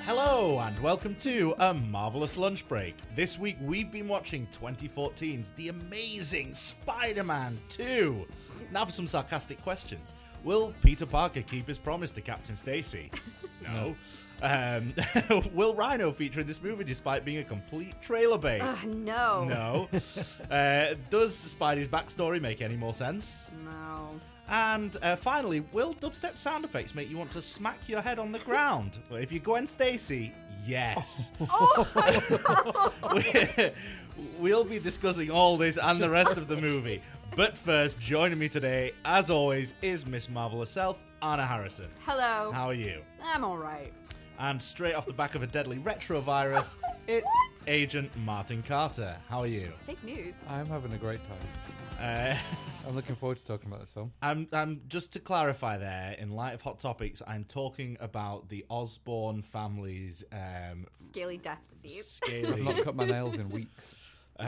Hello and welcome to A Marvelous Lunch Break. This week we've been watching 2014's The Amazing Spider-Man 2. Now for some sarcastic questions. Will Peter Parker keep his promise to Captain Stacy? No. Will Rhino feature in this movie despite being a complete trailer bait? No. No. Does Spidey's backstory make any more sense? No. And finally, will dubstep sound effects make you want to smack your head on the ground? Well, if you're Gwen Stacy, yes. Oh my God. We'll be discussing all this and the rest of the movie. But first, joining me today, as always, is Miss Marvel herself, Anna Harrison. Hello. How are you? I'm all right. And straight off the back of a deadly retrovirus, it's Agent Martin Carter. How are you? Fake news. I'm having a great time. I'm looking forward to talking about this film. I'm just to clarify there, in light of Hot Topics, I'm talking about the Osborn family's Scaly death disease. scaly. I've not cut my nails in weeks.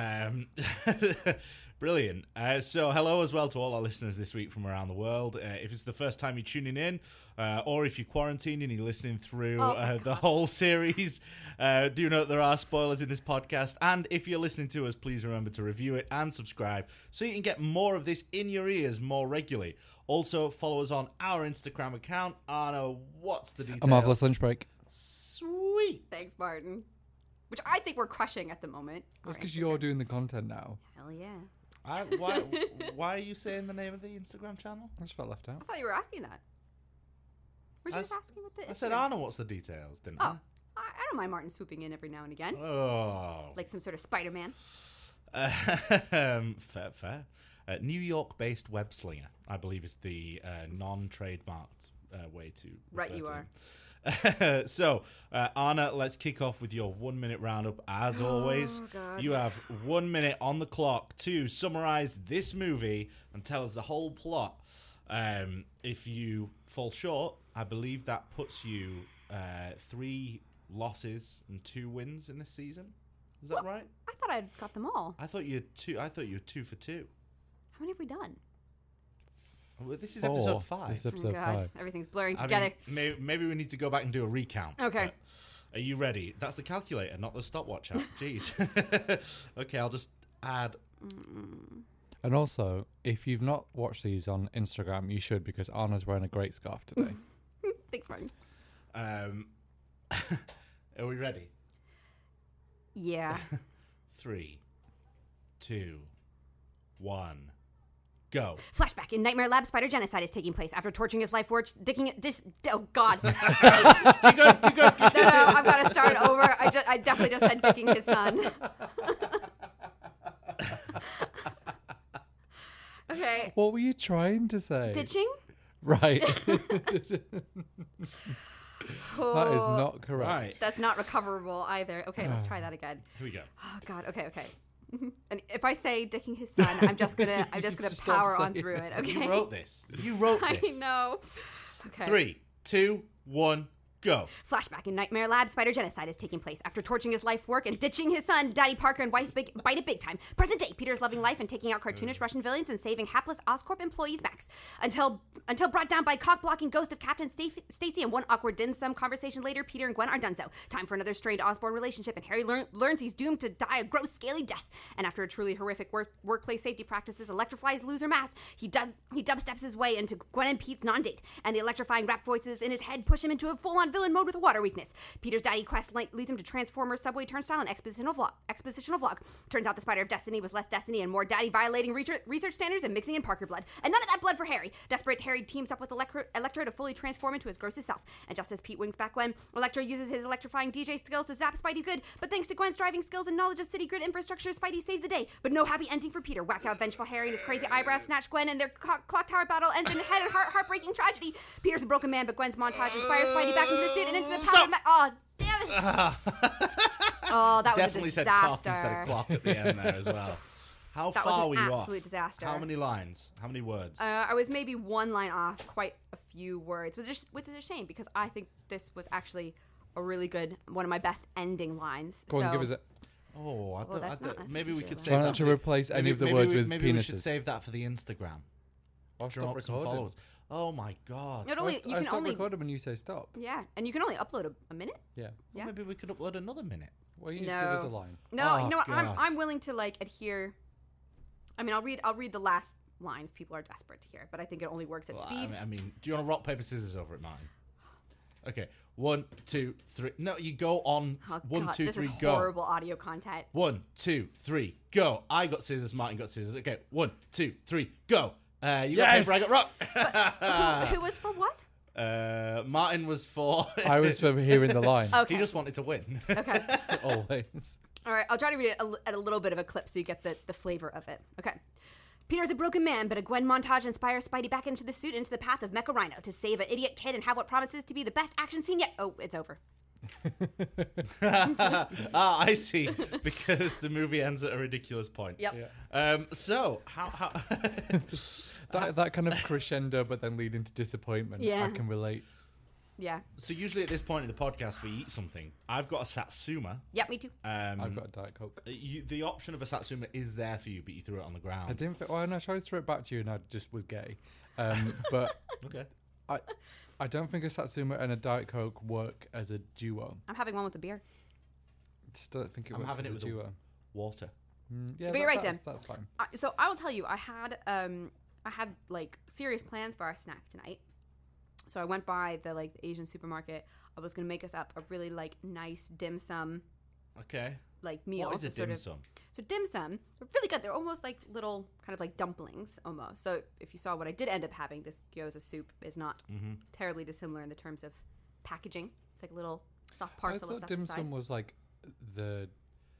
Brilliant. So hello as well to all our listeners this week from around the world. If it's the first time you're tuning in, or if you're quarantining and you're listening through the whole series, do note there are spoilers in this podcast. And if you're listening to us, please remember to review it and subscribe so you can get more of this in your ears more regularly. Also, follow us on our Instagram account. Anna, what's the details? A Marvelous Lunch Break. Sweet. Thanks, Martin. Which I think we're crushing at the moment. That's because you're doing the content now. Hell yeah. Why are you saying the name of the Instagram channel? I just felt left out. I thought you were asking that. Were you just asking what the... I said, Anna, what's the details, didn't I? I don't mind Martin swooping in every now and again. Oh. Like some sort of Spider-Man. Fair. New York-based web slinger, I believe, is the non-trademarked way to Right, refer you to are. him. So, Anna, let's kick off with your 1 minute roundup. As always, God. you have 1 minute on the clock to summarize this movie and tell us the whole plot. If you fall short, I believe that puts you 3 losses and 2 wins in this season. Is that right? I thought I'd got them all. I thought you were 2 for 2. How many have we done? Well, this is 4. episode 5. This is episode Oh, God. 5. Everything's blurring I together. mean, maybe we need to go back and do a recount. Okay. Are you ready? That's the calculator, not the stopwatch app. Jeez. Okay, I'll just add. And also, if you've not watched these on Instagram, you should, because Anna's wearing a great scarf today. Thanks, Martin. Are we ready? Yeah. 3, 2, 1, go. Flashback. In Nightmare Lab, spider genocide is taking place. After torching his life force, oh, God. You go. No, I've got to start over. I definitely just said dicking his son. Okay. What were you trying to say? Ditching? Right. That is Oh, not correct. Right. that's not recoverable either. Okay, let's try that again. Here we go. Oh, God. Okay. And if I say dicking his son, I'm just gonna Stop power on saying through it. Okay. You wrote this. I know. Okay. 3, 2, 1, go. Flashback. In Nightmare Lab, spider genocide is taking place. After torching his life work and ditching his son, Daddy Parker and wife bite it big time. Present day, Peter's loving life and taking out cartoonish Russian villains and saving hapless Oscorp employees Max. Until brought down by cock-blocking ghost of Captain Stacy and one awkward dim sum conversation later, Peter and Gwen are donezo. Time for another strained Osborn relationship, and Harry learns he's doomed to die a gross, scaly death. And after a truly horrific workplace safety practices electrifies loser math, he dubsteps his way into Gwen and Pete's non-date, and the electrifying rap voices in his head push him into a full-on villain mode with a water weakness. Peter's daddy quest leads him to Transformers, Subway Turnstile, and expositional vlog. Turns out the Spider of Destiny was less destiny and more daddy violating research standards and mixing in Parker blood. And none of that blood for Harry. Desperate, Harry teams up with Electro to fully transform into his grossest self. And just as Pete wings back Gwen, Electro uses his electrifying DJ skills to zap Spidey good, but thanks to Gwen's driving skills and knowledge of city grid infrastructure, Spidey saves the day. But no happy ending for Peter. Whack out vengeful Harry and his crazy eyebrows snatch Gwen, and their clock tower battle ends in head and heartbreaking tragedy. Peter's a broken man, but Gwen's montage inspires Spidey back into the suit and into the power of oh, damn it! Oh, that was Definitely a said disaster. cock instead of clock at the end there as well. How That far was were an you off? absolute disaster. How many lines? How many words? I was maybe one line off, quite a few words, which is a shame because I think this was actually a really good, one of my best ending lines. Go on, give us it. Oh, that's not maybe we necessarily could true. save Try that. not to for- replace any of the maybe words we- with maybe we penises. should save that for the Instagram. I'll Draw stop up some recording. followers. Oh my god. It I only, st- you I can stop only, recording when you say stop. yeah, and you can only upload a minute. Yeah. Well, Yeah. maybe we could upload another minute. Well, you need to give us a No. line. No, Oh, you know what? gosh. I'm willing to like adhere. I mean, I'll read the last line if people are desperate to hear it, but I think it only works at Well, speed. I mean, do you want to rock paper scissors over it, Martin? Okay, 1, 2, 3. No, you go on. Oh, 1, God, 2, this 3, is go. horrible audio content. 1, 2, 3, go. I got scissors. Martin got scissors. Okay, 1, 2, 3, go. You got paper. I got rock. Who was for what? Martin was for. I was for hearing the line. Okay. He just wanted to win. Okay. Always. All right, I'll try to read it at a little bit of a clip so you get the flavor of it. Okay. Peter's a broken man, but a Gwen montage inspires Spidey back into the suit, into the path of Mecha Rhino to save an idiot kid and have what promises to be the best action scene yet. Oh, it's over. I see. Because the movie ends at a ridiculous point. Yep. So how That kind of crescendo, but then leading to disappointment. Yeah. I can relate. Yeah. So usually at this point in the podcast we eat something. I've got a Satsuma. Yep, me too. I've got a Diet Coke. The option of a Satsuma is there for you, but you threw it on the ground. I didn't. Well, no, I tried to throw it back to you, and I just was gay. But Okay. I don't think a Satsuma and a Diet Coke work as a duo. I'm having one with a beer. I just don't think it I'm works having as it with a duo. Water. Yeah, But you're right, that's fine. So I will tell you, I had like serious plans for our snack tonight. So I went by the Asian supermarket. I was gonna make us up a really nice dim sum Okay. meal. What is a to sort dim of- sum? So dim sum, they're really good. They're almost like little kind of dumplings almost. So if you saw what I did end up having, this gyoza soup is not terribly dissimilar in the terms of packaging. It's like a little soft I parcel of thought stuff dim inside. sum was like the.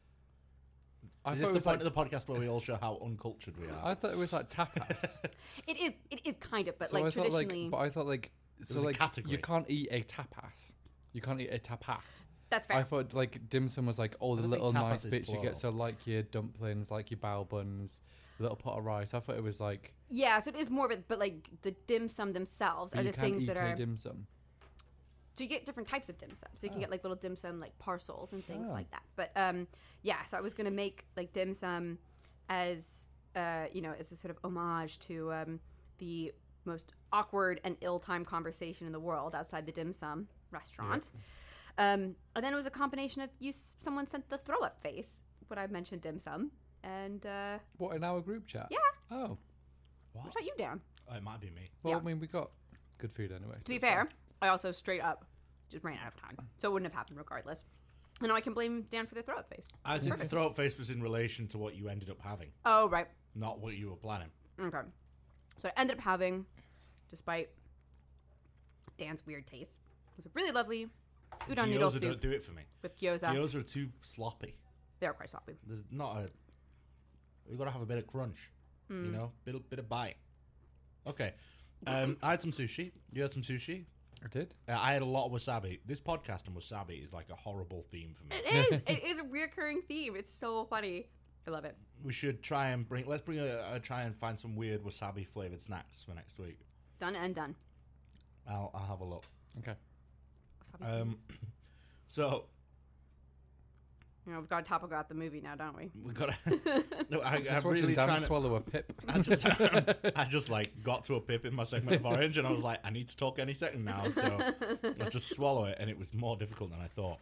I Is thought this it the was point like, of the podcast where we all show how uncultured we are? I thought it was like tapas. It is kind of, but So I thought traditionally, but I thought so was a like category. you can't eat a tapas. You can't eat a tapa. that's fair. I thought dim sum was like all the don't think little tapas nice is bits you plural. get. So like your dumplings, like your bao buns, a little pot of rice. I thought it was like Yeah, so it is more of it, but the dim sum themselves are you the can't things eat that a are. dim sum. So you get different types of dim sum. So you can get little dim sum parcels and things Oh. like that. But yeah, so I was gonna make dim sum as as a sort of homage to the most awkward and ill-timed conversation in the world outside the dim sum restaurant. And then it was a combination of someone sent the throw-up face when I mentioned dim sum, and What, in our group chat? yeah, Oh, I shut you down. Oh, it might be me. well, Yeah. I mean, we got good food anyway. To be fair, I also straight up just ran out of time, so it wouldn't have happened regardless. And now I can blame Dan for the throw-up face. I think Perfect. the throat face was in relation to what you ended up having, Oh, right. not what you were planning. Okay. So I ended up having, despite Dan's weird taste, it was a really lovely udon noodle Gyoza soup don't do it for me. with gyoza. Gyoza are too sloppy. They're quite sloppy. There's not a. You got to have a bit of crunch, you know, bit of bite. Okay, I had some sushi. You had some sushi. I did. I had a lot of wasabi. This podcast and wasabi is like a horrible theme for me. It is. It is a reoccurring theme. It's so funny. I love it. We should try and try and find some weird wasabi flavored snacks for next week. Done and done. I'll have a look. Okay. Wasabi. So We've got to talk about the movie now, don't we? we got to. No, I'm Just watching really Dan trying to. swallow a pip. I just got to a pip in my segment of orange, and I was like, I need to talk any second now, so let's just swallow it, and it was more difficult than I thought.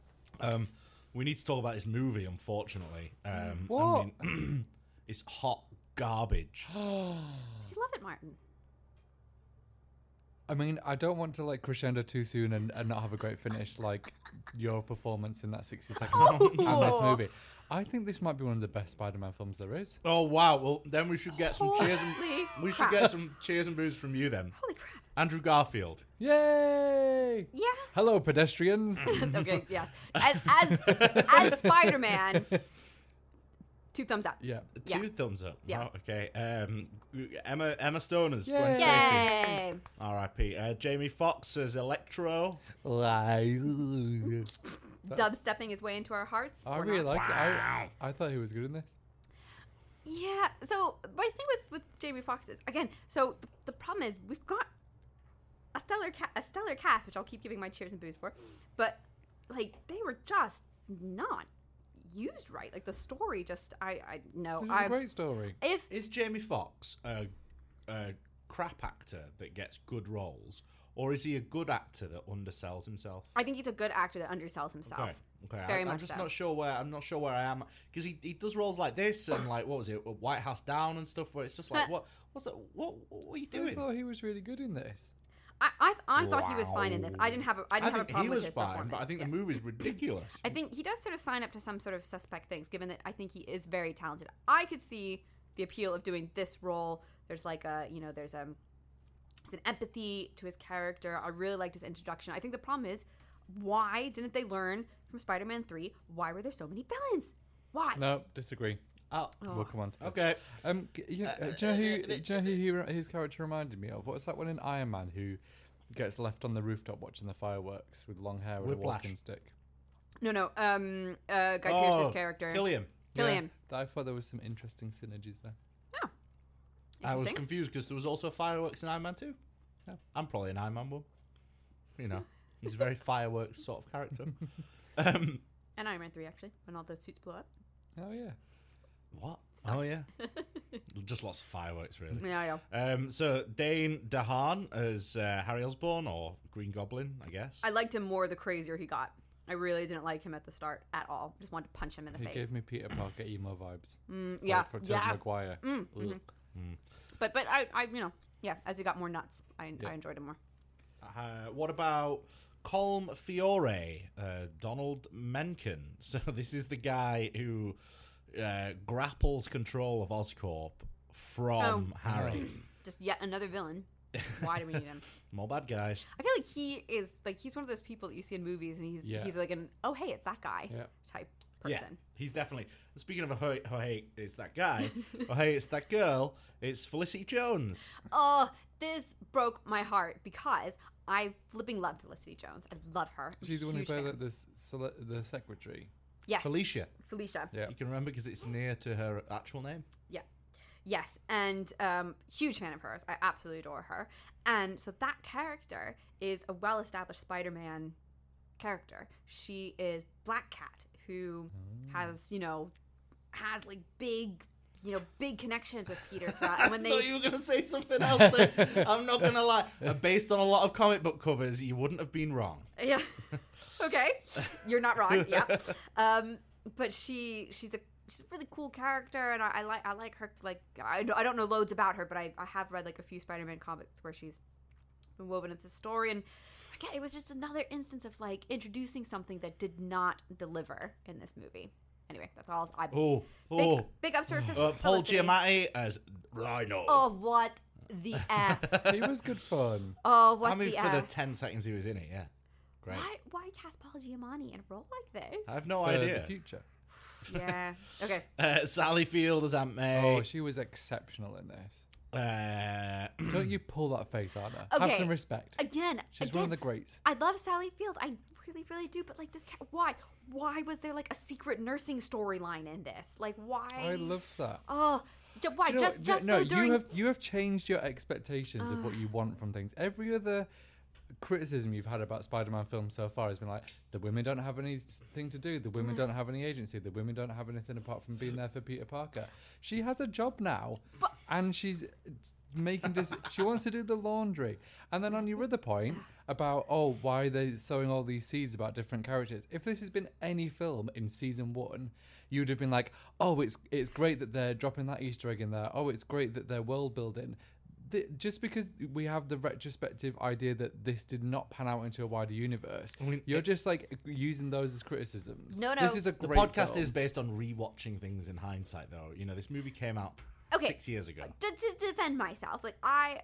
We need to talk about this movie, unfortunately. What? I mean, it's hot garbage. Did you love it, Martin? I mean, I don't want to crescendo too soon and not have a great finish like your performance in that 60-second and this movie. I think this might be one of the best Spider-Man films there is. Oh wow! Well, then we should get some cheers and Holy we should get some cheers and boos from you then. Holy crap. Andrew Garfield. Yay! Yeah. Hello, pedestrians. Okay, yes. As Spider-Man, 2 thumbs up. Yeah. Two thumbs up. Yeah. Oh, okay. Emma Stone as Gwen Stacy. Yay! R.I.P. Jamie Foxx as Electro. Dubstepping his way into our hearts. I or really not. like it. I thought he was good in this. Yeah. So my thing with Jamie Foxx is, again, so the problem is we've got a stellar cast, which I'll keep giving my cheers and boos for, but they were just not used right. Like the story just I know. This is a great story. If Is Jamie Foxx a crap actor that gets good roles, or is he a good actor that undersells himself? I think he's a good actor that undersells himself. Okay. Very I'm much just so. not sure where I am, because he does roles like this and like, what was it, White House Down and stuff, where it's just like, what are you I doing? thought he was really good in this. I thought he was fine in this. I didn't have a problem he with was his fine, performance. but I think Yeah. the movie's ridiculous. I think he does sort of sign up to some sort of suspect things, given that I think he is very talented. I could see the appeal of doing this role. There's like there's an empathy to his character. I really liked his introduction. I think the problem is, why didn't they learn from Spider-Man 3? Why were there so many villains? Why? No, disagree. Oh, We'll come on to this. okay. Do you know who his character reminded me of? What's that one in Iron Man who gets left on the rooftop watching the fireworks with long hair and a Whiplash. walking stick? No. Guy Pearce's character. Killian. Killian. Yeah, I thought there was some interesting synergies there. Oh. I was Interesting. confused because there was also fireworks in Iron Man 2. Yeah. I'm probably an Iron Man one. You know, he's a very fireworks sort of character. And Iron Man 3, actually, when all the suits blew up. Oh yeah. What? Oh yeah, just lots of fireworks, really. Yeah. So Dane DeHaan as Harry Osborn, or Green Goblin, I guess. I liked him more the crazier he got. I really didn't like him at the start at all. Just wanted to punch him in the He face. gave me Peter Parker emo vibes. Yeah. Like for Tobey Maguire. But I as he got more nuts, I enjoyed him more. What about Colm Fiore, Donald Menken? So this is the guy who grapples control of Oscorp from Harry. Just yet another villain. Why do we need him? More bad guys. I feel like he's one of those people that you see in movies, and he's like an hey, it's that guy type person. Yeah, he's definitely. Speaking of hey, it's that guy. Hey, it's that girl. It's Felicity Jones. Oh, this broke my heart because I flipping love Felicity Jones. I love her. She's the one who played like the secretary. Yes. Felicia. Yeah. You can remember because it's near to her actual name. Yeah. Yes, and huge fan of hers. I absolutely adore her. And so that character is a well-established Spider-Man character. She is Black Cat, who has like big connections with Peter throughout. And when I thought you were going to say something else then. I'm not going to lie. Based on a lot of comic book covers, you wouldn't have been wrong. Yeah. Okay. You're not wrong. Yeah. But she's a really cool character, and I like her. Like I don't know loads about her, but I have read like a few Spider-Man comics where she's been woven into the story, and again, it was just another instance of like introducing something that did not deliver in this movie. Anyway, that's all. Big ups for Paul Felicity. Giamatti as Rhino. Oh, what the F? He was good fun. Oh, what I mean, the for the F? 10 seconds he was in it, yeah. Great. Why cast Paul Giamatti in a role like this? I have no For idea. the future. Yeah. Okay. Sally Field as Aunt May. Oh, she was exceptional in this. Uh, Don't you pull that face, Anna. Have Okay. some respect. Again, She's one of the greats. I love Sally Field. I really, really do. But like this, why? Why was there like a secret nursing storyline in this? Like, why? I love that. Oh, why? Do you know what? Just no, so during. you have changed your expectations of what you want from things. Every other criticism you've had about Spider-Man films so far has been like, the women don't have anything to do, the women don't have any agency, the women don't have anything apart from being there for Peter Parker. She has a job now, and she's making this. She wants to do the laundry. And then on your other point about why are they sowing all these seeds about different characters, if this has been any film in season 1, you would have been like, it's great that they're dropping that Easter egg in there, it's great that they're world building. Just because we have the retrospective idea that this did not pan out into a wider universe, you're just like using those as criticisms. No. This is a the great podcast film. is based on rewatching things in hindsight, though. You know, this movie came out 6 years ago. To defend myself, I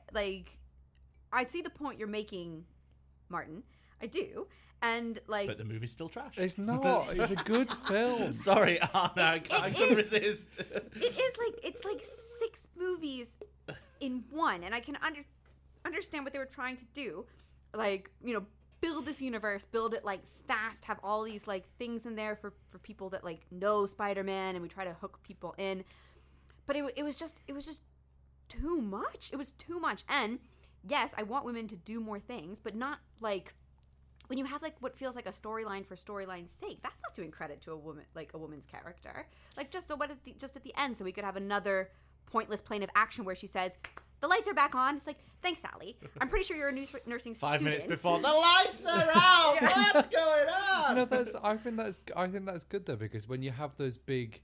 see the point you're making, Martin. I do, and like. But the movie's still trash. It's not. It's a good film. Sorry, Anna, I couldn't resist. It's like 6 movies in one, and I can understand what they were trying to do, like, build this universe, build it like fast, have all these like things in there for people that like know Spider-Man, and we try to hook people in, but it was just too much. It was too much. And yes, I want women to do more things, but not like when you have like what feels like a storyline for storyline's sake. That's not doing credit to a woman's character. Like just at the end, so we could have another pointless plane of action where she says, The lights are back on. It's like, thanks, Sally. I'm pretty sure you're a nursing 5 student. minutes before the lights are out. What's going on? I think that's good though, because when you have those big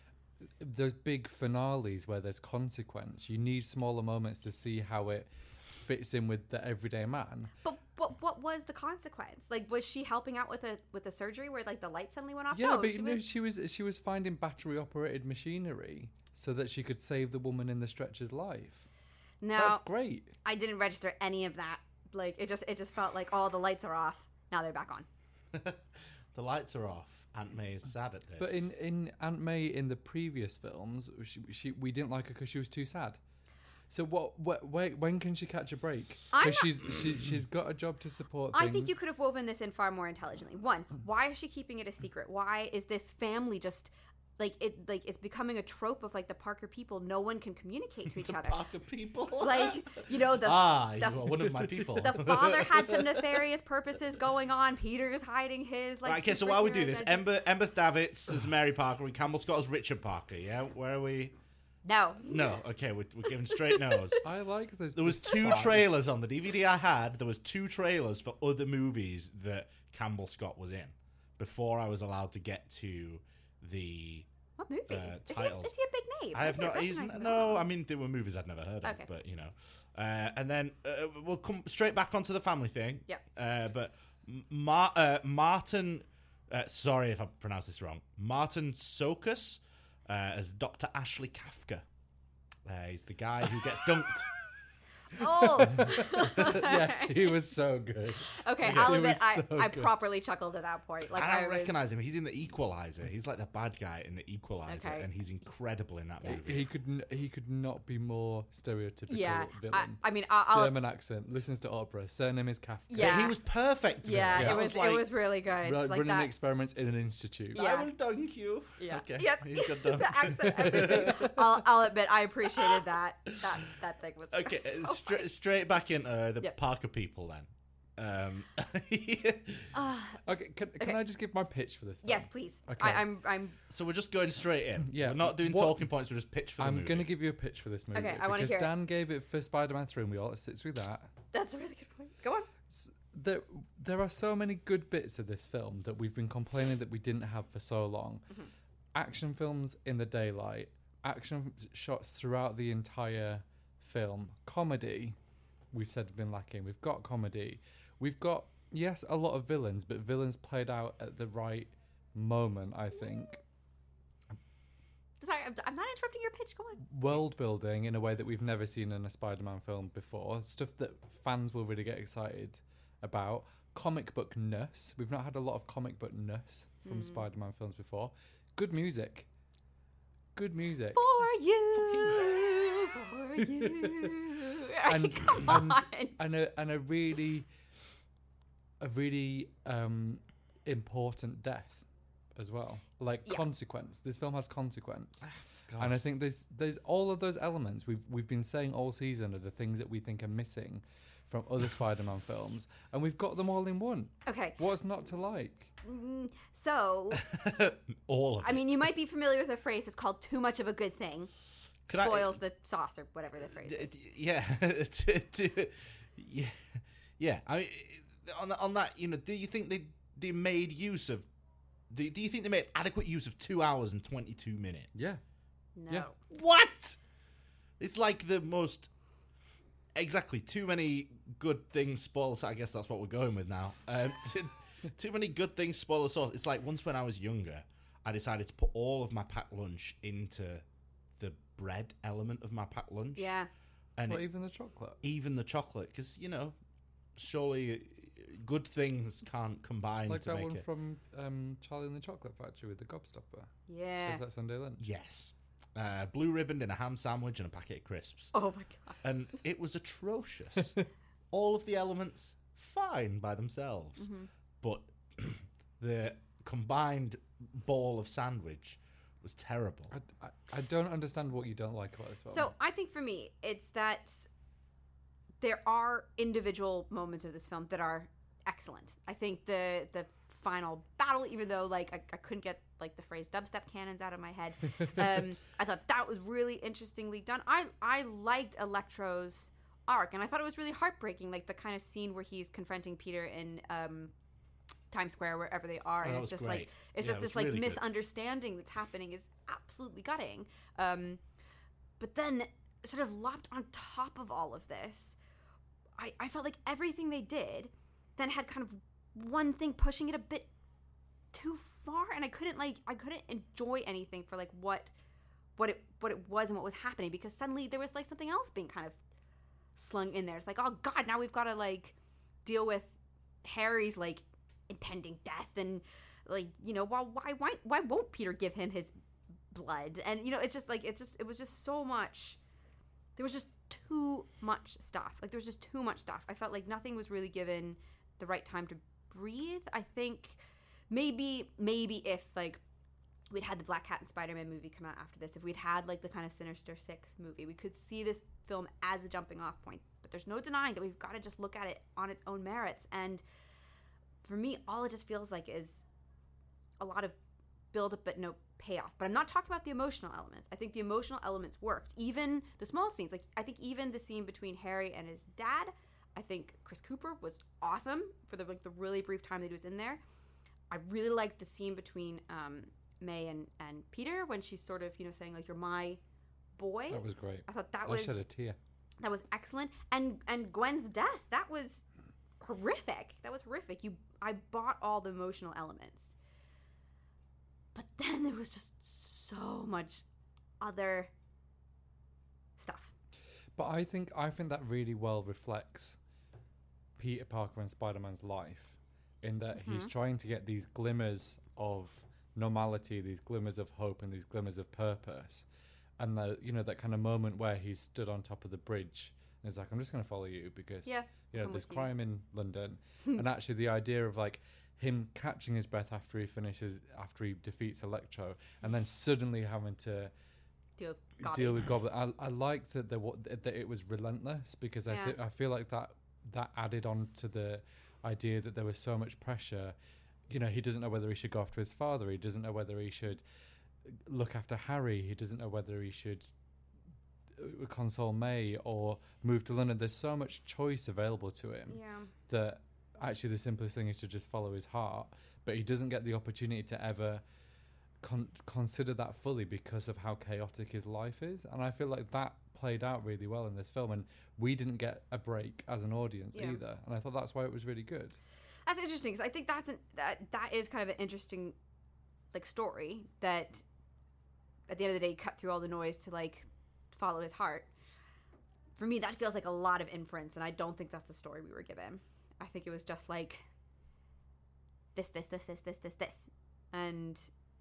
finales where there's consequence, you need smaller moments to see how it fits in with the everyday man. But what was the consequence? Like, was she helping out with a surgery where like the light suddenly went off? Yeah, no, but she was finding battery operated machinery so that she could save the woman in the stretcher's life. No, That's great. I didn't register any of that. Like, it just felt like, oh, the lights are off. Now they're back on. The lights are off. Aunt May is sad at this. But in Aunt May in the previous films, we didn't like her because she was too sad. So when can she catch a break? Because she's got a job to support things. I think you could have woven this in far more intelligently. One, why is she keeping it a secret? Why is this family just it's becoming a trope of like the Parker people? No one can communicate to each other. Parker people, like, you know, you are one of my people. The father had some nefarious purposes going on. Peter's hiding his. Like, right, okay, so while we do this, Emma Davids as Mary Parker and Campbell Scott as Richard Parker. Yeah, where are we? No. Okay, we're giving straight no's. I like this. There was 2 trailers on the DVD I had. There was 2 trailers for other movies that Campbell Scott was in before I was allowed to get to the what movie? Titles. Is he a big name? I have no. I mean, there were movies I'd never heard of, Okay. but you know. And then we'll come straight back onto the family thing. Yep. But Martin, sorry if I pronounced this wrong. Martin Sokus as Dr. Ashley Kafka. He's the guy who gets dunked. Oh. Yes, he was so good. Okay, I'll admit I properly chuckled at that point. Like, I don't recognize him. He's in The Equalizer. He's like the bad guy in The Equalizer, Okay. and he's incredible in that movie. He could not be more stereotypical villain. I mean, I'll German accent, listens to opera, surname is Kafka. Yeah. He was perfect. Yeah, it was really good. Running experiments in an institute. Yeah. I will dunk you. Yeah. Okay. Yes. He's got dunked. The accent, everything. I'll admit I appreciated that. That thing was Okay, so straight back into the Yep. Parker people then. Okay, can I just give my pitch for this film? Yes, please. Okay. I'm So we're just going straight in. Yeah. We're not doing talking points. We're just pitch for the movie. I'm going to give you a pitch for this movie. Okay, I wanna because hear it. Dan gave it for Spider-Man 3 and we all sit through that. That's a really good point. Go on. There are so many good bits of this film that we've been complaining that we didn't have for so long. Mm-hmm. Action films in the daylight, action shots throughout the entire film, comedy, we've said have been lacking. We've got comedy. We've got, yes, a lot of villains, but villains played out at the right moment, I think. Sorry, I'm not interrupting your pitch. Go on. World building in a way that we've never seen in a Spider-Man film before. Stuff that fans will really get excited about. Comic book ness. We've not had a lot of comic book ness from Spider-Man films before. Good music. Good music. For you. For you. And Come on. and a really important death as well. Like consequence. This film has consequence. And I think there's all of those elements we've been saying all season are the things that we think are missing from other Spider-Man films, and we've got them all in one. Okay. What's not to like? So, all of it. I mean, you might be familiar with a phrase. It's called "too much of a good thing spoils the sauce," or whatever the phrase is. Yeah, yeah. I mean, on that, you know, do you think they made use of? Do you think they made adequate use of 2 hours and 22 minutes? Yeah. No. Yeah. What? It's like the most. Exactly. Too many good things spoil. I guess that's what we're going with now. Too many good things spoil the sauce. It's like once when I was younger, I decided to put all of my packed lunch into the bread element of my packed lunch. Yeah. And Even the chocolate. even the chocolate, because you know, surely good things can't combine Like to that make one it. from Charlie and the Chocolate Factory with the gobstopper. Yeah. Is that Sunday lunch? Yes. Blue ribbon in a ham sandwich and a packet of crisps. Oh my god. And it was atrocious. All of the elements, fine by themselves. Mm-hmm. But the combined ball of sandwich was terrible. I don't understand what you don't like about this film. So I think for me, it's that there are individual moments of this film that are excellent. I think the final battle, even though like I couldn't get like the phrase dubstep cannons out of my head. I thought that was really interestingly done. I liked Electro's arc, and I thought it was really heartbreaking, like the kind of scene where he's confronting Peter in Times Square, wherever they are, and it's just great. like it's Yeah, just it this was like really good. misunderstanding that's happening is absolutely gutting. But then sort of lopped on top of all of this, I felt like everything they did then had kind of one thing pushing it a bit too far, and I couldn't enjoy anything for like what it was and what was happening, because suddenly there was like something else being kind of slung in there. It's like, oh god, now we've got to like deal with Harry's like impending death, and like, you know, why won't Peter give him his blood? And you know, it was just so much. There was just too much stuff. Like there was just too much stuff. I felt like nothing was really given the right time to breathe. I think maybe if like we'd had the Black Cat and Spider-Man movie come out after this, if we'd had like the kind of Sinister Six movie, we could see this film as a jumping off point. But there's no denying that we've got to just look at it on its own merits. And for me, all it just feels like is a lot of build up but no payoff. But I'm not talking about the emotional elements. I think the emotional elements worked. Even the small scenes, like I think even the scene between Harry and his dad, I think Chris Cooper was awesome for the really brief time that he was in there. I really liked the scene between May and Peter when she's sort of, you know, saying like, you're my boy. That was great. I thought I shed a tear. that was excellent. And Gwen's death, that was horrific. I bought all the emotional elements. But then there was just so much other stuff. But I think that really well reflects Peter Parker and Spider-Man's life, in that he's trying to get these glimmers of normality, these glimmers of hope, and these glimmers of purpose. And that kind of moment where he's stood on top of the bridge and it's like, I'm just going to follow you because there's crime in London. And actually the idea of like him catching his breath after he defeats Electro, and then suddenly having to deal with Goblin. I liked that that it was relentless, because I feel like that added on to the idea that there was so much pressure. You know, he doesn't know whether he should go after his father. He doesn't know whether he should look after Harry. He doesn't know whether he should console May or move to London. There's so much choice available to him that actually the simplest thing is to just follow his heart. But he doesn't get the opportunity to ever consider that fully because of how chaotic his life is. And I feel like that played out really well in this film, and we didn't get a break as an audience either. And I thought that's why it was really good. That's interesting, because I think that is kind of an interesting like story that at the end of the day cut through all the noise to like follow his heart. For me, that feels like a lot of inference, and I don't think that's the story we were given. I think it was just like this, and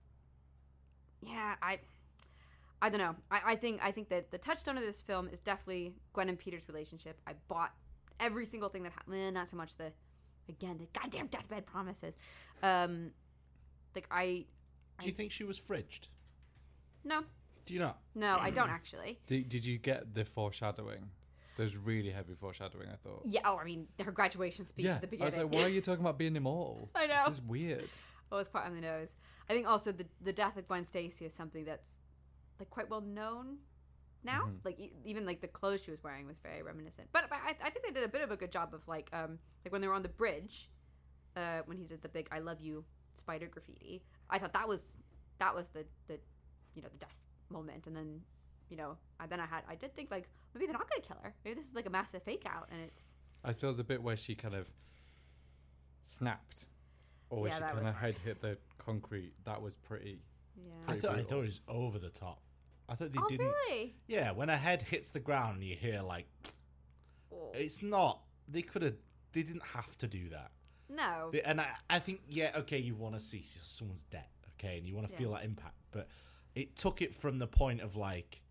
yeah, I don't know. I think that the touchstone of this film is definitely Gwen and Peter's relationship. I bought every single thing that happened. Not so much the goddamn deathbed promises. Do you think she was fridged? No. Do you not? No, I don't actually. Did you get the foreshadowing? There's really heavy foreshadowing, I thought. Yeah, I mean, her graduation speech at the beginning. I was like, why are you talking about being immortal? I know. This is weird. Well, it's quite on the nose. I think also the death of Gwen Stacy is something that's like quite well known now. Like even like the clothes she was wearing was very reminiscent. But I think they did a bit of a good job of like when they were on the bridge, when he did the big "I love you" spider graffiti. I thought that was the the death moment, and then I did think like maybe they're not gonna kill her. Maybe this is like a massive fake out, and it's. I thought the bit where she kind of snapped, or she kind of head hit the concrete, that was pretty. Yeah. I thought it was over the top. I thought they didn't. Really? Yeah, when her head hits the ground and you hear like, it's not. They didn't have to do that. No. And I think you want to see someone's dead, okay, and you want to feel that impact, but it took it from the point of like,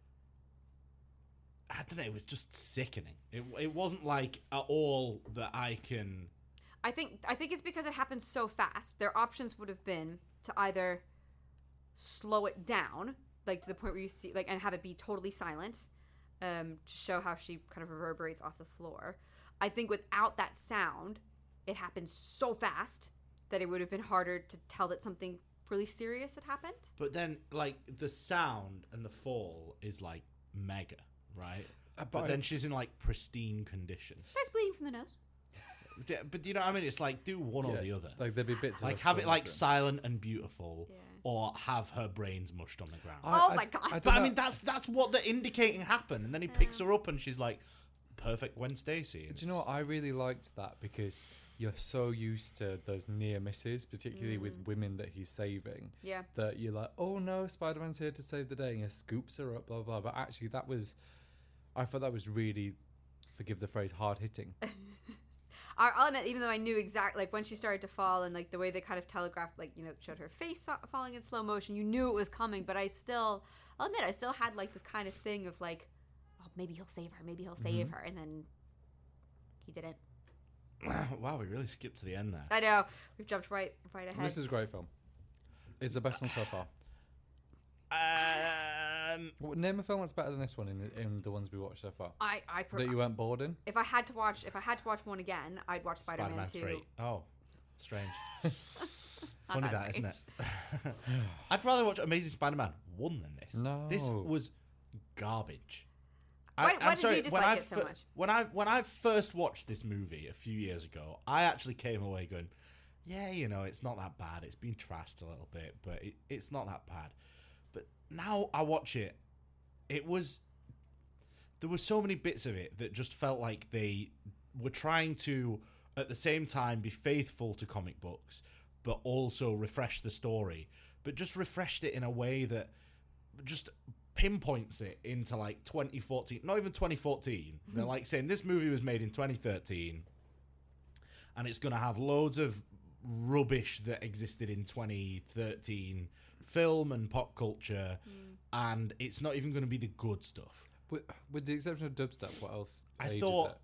I don't know, it was just sickening. It wasn't like at all that I can. I think it's because it happened so fast. Their options would have been to either slow it down, like to the point where you see, like, and have it be totally silent, to show how she kind of reverberates off the floor. I think without that sound, it happened so fast that it would have been harder to tell that something really serious had happened. But then, like, the sound and the fall is, like, mega, right? But then she's in, like, pristine condition. She starts bleeding from the nose. Yeah, but you know what I mean? It's like, do one or the other. Like, there'd be bits like, of have it, like, silent and beautiful, Yeah. or have her brains mushed on the ground. Oh my God. But, I mean, that's what they're indicating happened. And then he picks her up, and she's like, perfect Gwen Stacy. Do you know what? I really liked that because you're so used to those near misses, particularly with women that he's saving. Yeah. That you're like, oh no, Spider-Man's here to save the day, and he scoops her up, blah, blah. But actually, I thought that was really, forgive the phrase, hard hitting. I'll admit, even though I knew exactly, like, when she started to fall and, like, the way they kind of telegraphed, like, you know, showed her face falling in slow motion, you knew it was coming, but I'll admit, I still had, like, this kind of thing of, like, oh, maybe he'll save her, and then he didn't. Wow, we really skipped to the end there. I know. We've jumped right ahead. This is a great film. It's the best one so far. Name a film that's better than this one in the ones we watched so far. That you weren't bored in? If I had to watch one again, I'd watch Spider-Man 2. 3. Oh, strange. Funny that that, isn't it? I'd rather watch Amazing Spider-Man 1 than this. No. This was garbage. Why did you dislike it so much? When I first watched this movie a few years ago, I actually came away going, yeah, you know, it's not that bad. It's been trashed a little bit, but it's not that bad. But now I watch it, there were so many bits of it that just felt like they were trying to, at the same time, be faithful to comic books, but also refresh the story. But just refreshed it in a way that just pinpoints it into like 2014, not even 2014. They're like saying this movie was made in 2013 and it's going to have loads of rubbish that existed in 2013 film and pop culture, and it's not even going to be the good stuff. With the exception of dubstep, what else? I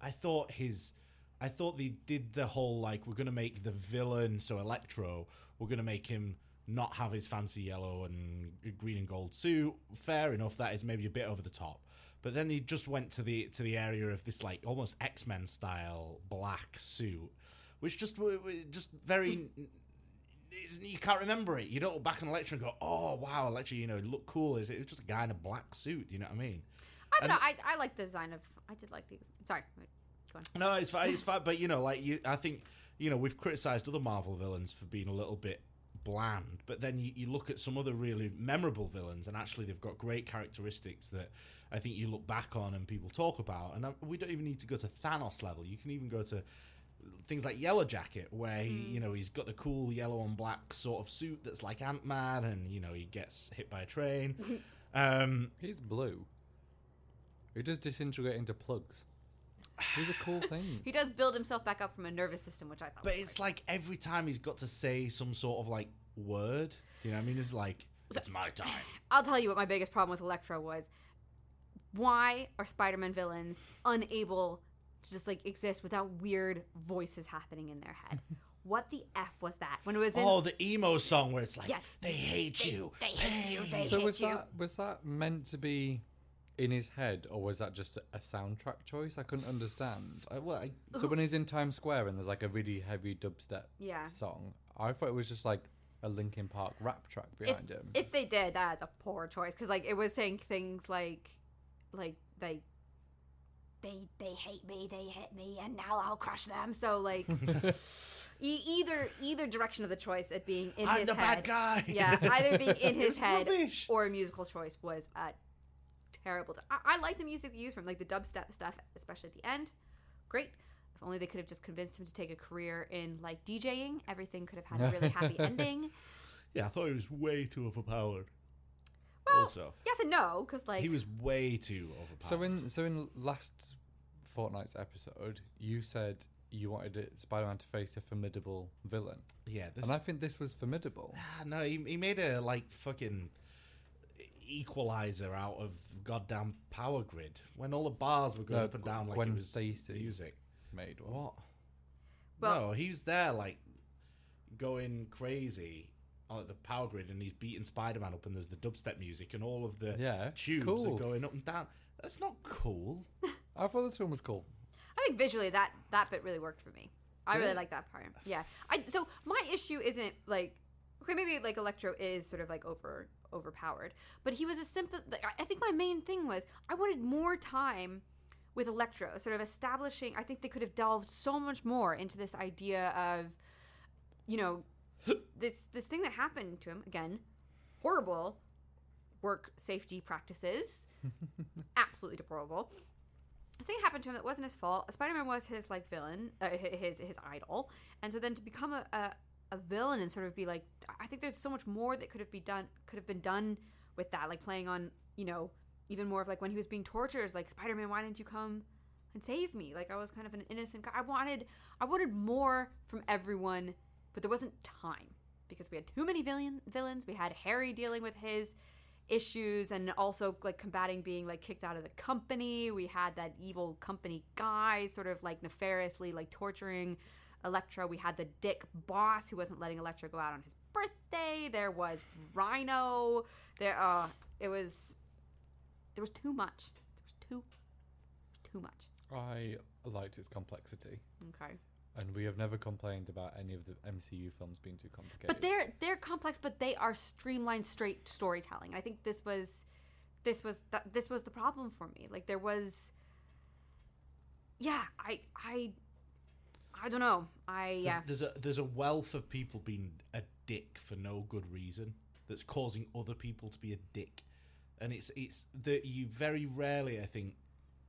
thought they did the whole, like, we're going to make the villain, so Electro, we're going to make him not have his fancy yellow and green and gold suit. Fair enough, that is maybe a bit over the top. But then they just went to the area of this, like, almost X-Men style black suit, which just very... you can't remember it. You don't look back on Electro and go, oh, wow, Electro, you know, look cool. It was just a guy in a black suit, you know what I mean? I don't know. I like the design of... I did like the... Sorry. Go on. No, it's fine. But, you know, like, I think, you know, we've criticised other Marvel villains for being a little bit bland, but then you look at some other really memorable villains, and actually they've got great characteristics that I think you look back on and people talk about. And we don't even need to go to Thanos level. You can even go to things like Yellow Jacket, where you know, he's got the cool yellow and black sort of suit that's like Ant-Man, and you know, he gets hit by a train. He's blue. He does disintegrate into plugs. These are cool things. He does build himself back up from a nervous system, which I thought. But it's like every time he's got to say some sort of like word. Do you know what I mean? It's like, it's my time. I'll tell you what my biggest problem with Electro was. Why are Spider-Man villains unable to just like exist without weird voices happening in their head? What the F was that? When it was in the emo song where it's like, they hate you. They hate you. They so hate you. Was that meant to be in his head, or was that just a soundtrack choice? I couldn't understand. So when he's in Times Square and there's like a really heavy dubstep song, I thought it was just like a Linkin Park rap track behind him. If they did, that's a poor choice, because like it was saying things like they hate me, they hit me, and now I'll crush them. So like either direction of the choice, it being in I'm his the head, bad guy. Yeah, either being in his head rubbish. or a musical choice was terrible. I like the music they use from like the dubstep stuff, especially at the end. Great. If only they could have just convinced him to take a career in like DJing, everything could have had a really happy ending. Yeah, I thought he was way too overpowered. Well, also, yes and no, because like he was way too overpowered. So in last fortnight's episode, you said you wanted Spider-Man to face a formidable villain. Yeah, and I think this was formidable. No, he made a like fucking equalizer out of goddamn Power Grid when all the bars were going up and down like Gwen it was Stacy music. Made one. What? Well, no, he was there like going crazy on the Power Grid, and he's beating Spider-Man up, and there's the dubstep music, and all of the tubes are going up and down. That's not cool. I thought this film was cool. I think visually that bit really worked for me. I really like that part. Yeah. So my issue isn't like, okay, maybe like Electro is sort of like overpowered, but he was a simple. Like, I think my main thing was I wanted more time with Electro, sort of establishing. I think they could have delved so much more into this idea of, you know, this thing that happened to him again, horrible work safety practices, absolutely deplorable. The thing happened to him that wasn't his fault. Spider-Man was his like villain, his idol, and so then to become a villain and sort of be like, I think there's so much more that could have been done with that, like playing on, you know, even more of like when he was being tortured, it's like, Spider-Man, why didn't you come and save me? Like I was kind of an innocent guy. I wanted more from everyone, but there wasn't time because we had too many villains. We had Harry dealing with his issues and also like combating being like kicked out of the company. We had that evil company guy sort of like nefariously like torturing Electro. We had the dick boss who wasn't letting Electro go out on his birthday. There was Rhino. There was too much. There was too much. I liked its complexity. Okay. And we have never complained about any of the MCU films being too complicated. But they're complex, but they are streamlined, straight storytelling. I think this was the problem for me. Like there was, yeah, I don't know. There's a wealth of people being a dick for no good reason that's causing other people to be a dick, and it's that you very rarely, I think.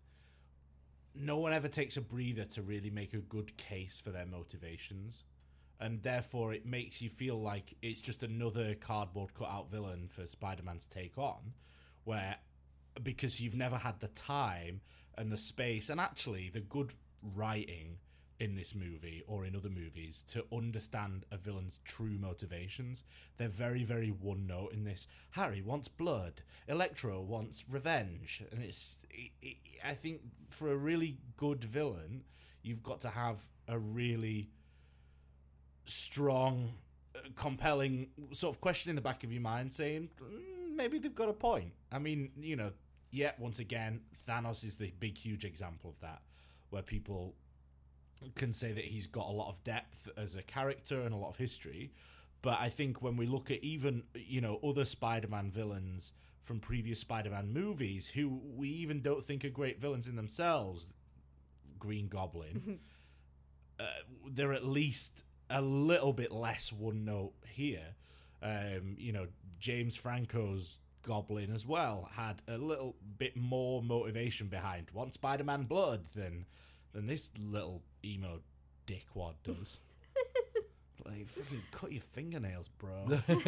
No one ever takes a breather to really make a good case for their motivations. And therefore it makes you feel like it's just another cardboard cutout villain for Spider-Man to take on, where because you've never had the time and the space and actually the good writing in this movie or in other movies to understand a villain's true motivations. They're very, very one note in this. Harry wants blood. Electro wants revenge. And I think for a really good villain, you've got to have a really strong, compelling sort of question in the back of your mind saying, maybe they've got a point. I mean, you know, once again, Thanos is the big, huge example of that, where people can say that he's got a lot of depth as a character and a lot of history. But I think when we look at even, you know, other Spider-Man villains from previous Spider-Man movies who we even don't think are great villains in themselves, Green Goblin, they're at least a little bit less one note here. You know, James Franco's Goblin as well had a little bit more motivation behind want Spider-Man blood than this little emo dickwad does. Like, fucking cut your fingernails, bro.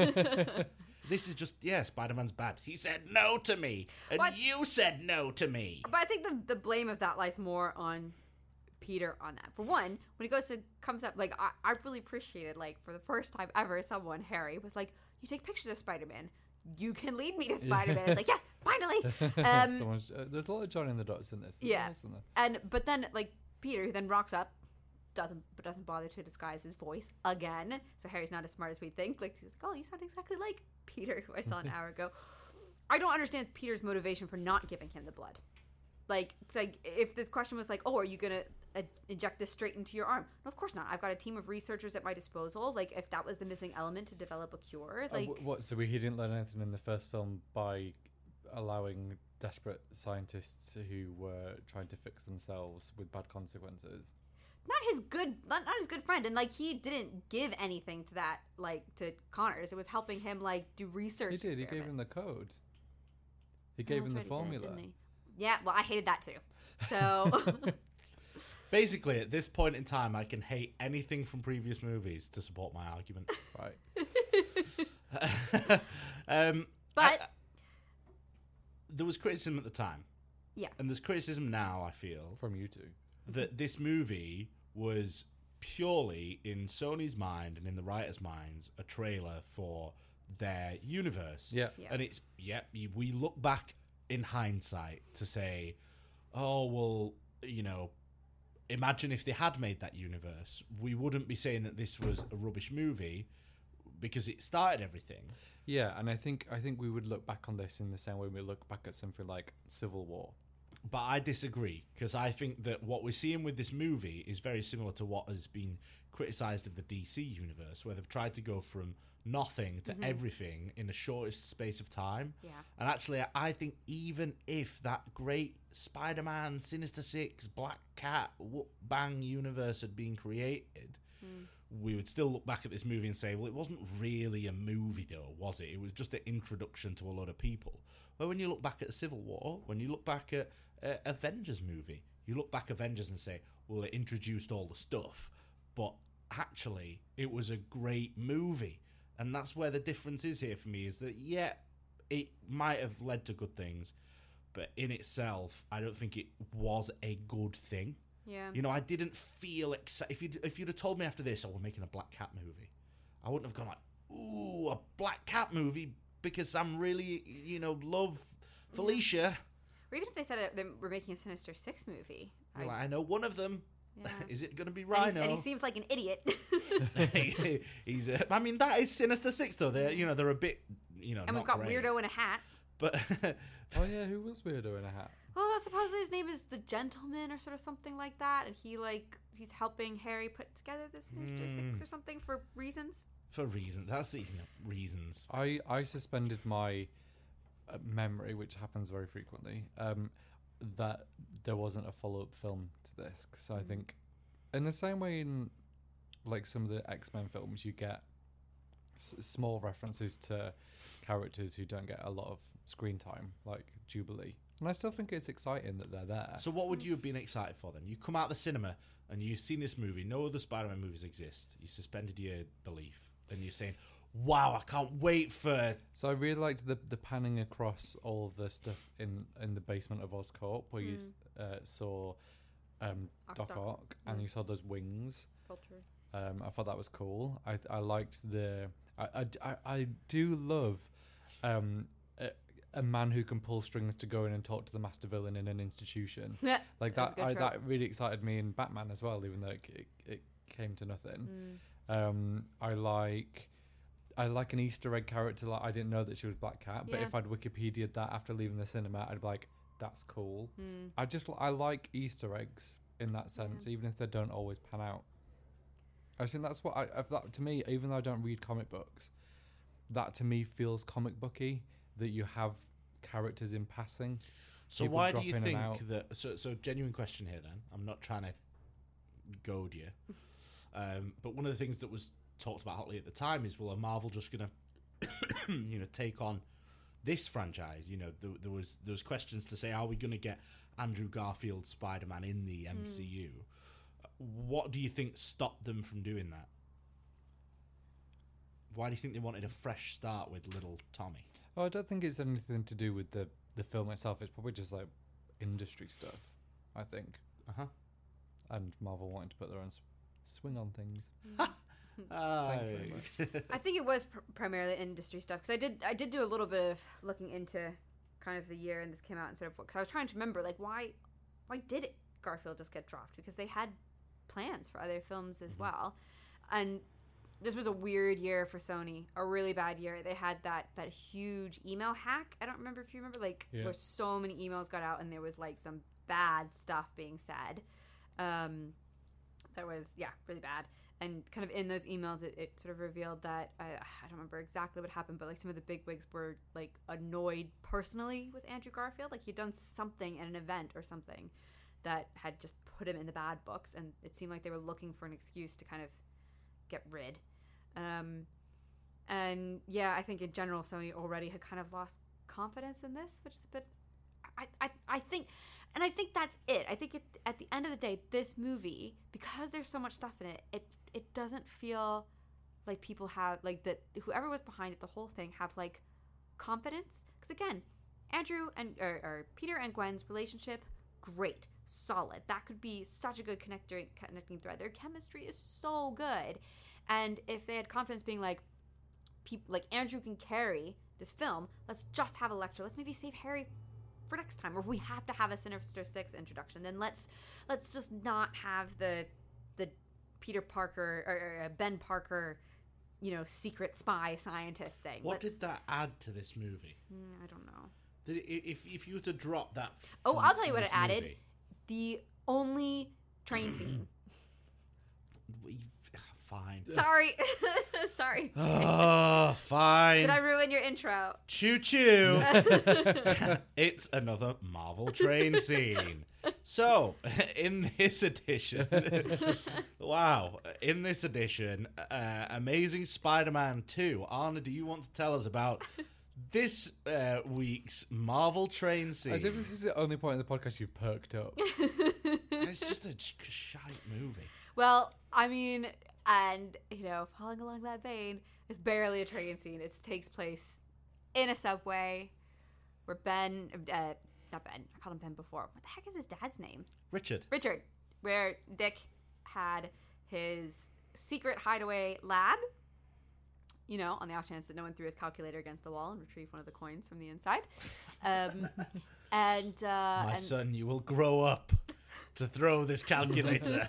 This is just, Spider-Man's bad. He said no to me, and you said no to me. But I think the blame of that lies more on Peter on that. For one, when he comes up, like, I really appreciated, like, for the first time ever, Harry, was like, you take pictures of Spider-Man. You can lead me to Spider-Man. It's like, yes, finally. There's a lot of Johnny and the Dots in this. Yeah. But then, like, Peter, who then rocks up, doesn't bother to disguise his voice again. So Harry's not as smart as we think. Like, he's like, oh, you sound exactly like Peter, who I saw an hour ago. I don't understand Peter's motivation for not giving him the blood. Like, it's like, if the question was like, oh, are you going to inject this straight into your arm? No, of course not. I've got a team of researchers at my disposal. Like, if that was the missing element to develop a cure, like... So he didn't learn anything in the first film by allowing desperate scientists who were trying to fix themselves with bad consequences? Not his good friend. And, like, he didn't give anything to that, like, to Connors. It was helping him, like, do research. He did. He gave him the code. He gave him the formula. Didn't he? Yeah, well, I hated that too. So... Basically, at this point in time, I can hate anything from previous movies to support my argument. Right. But... there was criticism at the time. Yeah. And there's criticism now, I feel. From you two. That this movie was purely, in Sony's mind and in the writers' minds, a trailer for their universe. Yeah. And it's, we look back in hindsight to say, oh, well, you know, imagine if they had made that universe. We wouldn't be saying that this was a rubbish movie because it started everything. Yeah, and I think we would look back on this in the same way we look back at something like Civil War. But I disagree, because I think that what we're seeing with this movie is very similar to what has been criticised of the DC universe, where they've tried to go from nothing to everything in the shortest space of time. Yeah. And actually, I think even if that great Spider-Man, Sinister Six, Black Cat, Whoop Bang universe had been created, we would still look back at this movie and say, well, it wasn't really a movie, though, was it? It was just an introduction to a lot of people. Well, when you look back at Civil War, when you look back at Avengers movie, you look back at Avengers and say, well, it introduced all the stuff, but actually, it was a great movie. And that's where the difference is here for me, is that, yeah, it might have led to good things, but in itself, I don't think it was a good thing. Yeah. You know, I didn't feel excited. If you'd have told me after this, oh, we're making a Black Cat movie, I wouldn't have gone like, ooh, a Black Cat movie, because I'm really, love Felicia. Or even if they said they were making a Sinister Six movie. Well, I know one of them. Yeah. Is it going to be Rhino? And he seems like an idiot. I mean, that is Sinister Six, though. They're a bit, and not we've got great. Weirdo in a hat. But Oh yeah, who was Weirdo in a hat? Well, supposedly his name is the Gentleman or sort of something like that, and he's helping Harry put together the Sinister Six or something for reasons. For reasons, that's reasons. I suspended my memory, which happens very frequently, that there wasn't a follow-up film to this. So I think, in the same way in like some of the X-Men films, you get small references to characters who don't get a lot of screen time, like Jubilee. And I still think it's exciting that they're there. So what would you have been excited for then? You come out of the cinema and you've seen this movie, no other Spider-Man movies exist. You suspended your belief. And you're saying, wow, I can't wait for... So I really liked the panning across all the stuff in the basement of Oscorp, where you saw Doc Ock, and you saw those wings. Vulture. I thought that was cool. I liked I do love a man who can pull strings to go in and talk to the master villain in an institution. Like that really excited me in Batman as well, even though it came to nothing. I like an Easter egg character. Like, I didn't know that she was Black Cat, but if I'd Wikipedia'd that after leaving the cinema, I'd be like, that's cool. I like Easter eggs in that sense, even if they don't always pan out. I think that's what that to me, even though I don't read comic books, that to me feels comic booky, that you have characters in passing. So why do you think that... So genuine question here then. I'm not trying to goad you. But one of the things that was talked about hotly at the time is, well, are Marvel just going to, take on this franchise? There was questions to say, are we going to get Andrew Garfield Spider-Man in the MCU? What do you think stopped them from doing that? Why do you think they wanted a fresh start with little Tommy? Oh, I don't think it's anything to do with the film itself. It's probably just like industry stuff, I think. And Marvel wanting to put their own swing on things. Thanks very much. I think it was primarily industry stuff, because I did do a little bit of looking into kind of the year and this came out and sort of, because I was trying to remember, like, why did Garfield just get dropped? Because they had plans for other films as well, and this was a weird year for Sony, a really bad year. They had that huge email hack. I don't remember if you remember, where so many emails got out and there was like some bad stuff being said. That was, really bad. And kind of in those emails, it sort of revealed that, I don't remember exactly what happened, but like some of the bigwigs were like annoyed personally with Andrew Garfield. Like he'd done something at an event or something that had just put him in the bad books, and it seemed like they were looking for an excuse to kind of get rid. And yeah, I think in general, Sony already had kind of lost confidence in this, which is a bit, I think that's it. I think at the end of the day, this movie, because there's so much stuff in it, it doesn't feel like people have, like, that whoever was behind it, the whole thing, have like confidence. Because again, Andrew and or Peter and Gwen's relationship, great, solid. That could be such a good connecting thread. Their chemistry is so good. And if they had confidence being like, like Andrew can carry this film, let's just have a lecture. Let's maybe save Harry for next time. Or if we have to have a Sinister Six introduction, then let's just not have the Peter Parker or Ben Parker, secret spy scientist thing. What did that add to this movie? I don't know. If you were to drop that. I'll tell you what it this added. movie, The only train scene. Fine. Sorry. Sorry. Oh, fine. Did I ruin your intro? Choo choo. It's another Marvel train scene. So, in this edition, Amazing Spider-Man 2. Anna, do you want to tell us about this week's Marvel train scene? As if this is the only point in the podcast you've perked up. It's just a shite movie. Well, I mean, and, following along that vein, it's barely a train scene. It takes place in a subway where not Ben, I called him Ben before. What the heck is his dad's name? Richard. Where Dick had his secret hideaway lab, on the off chance that no one threw his calculator against the wall and retrieved one of the coins from the inside. My son, you will grow up to throw this calculator.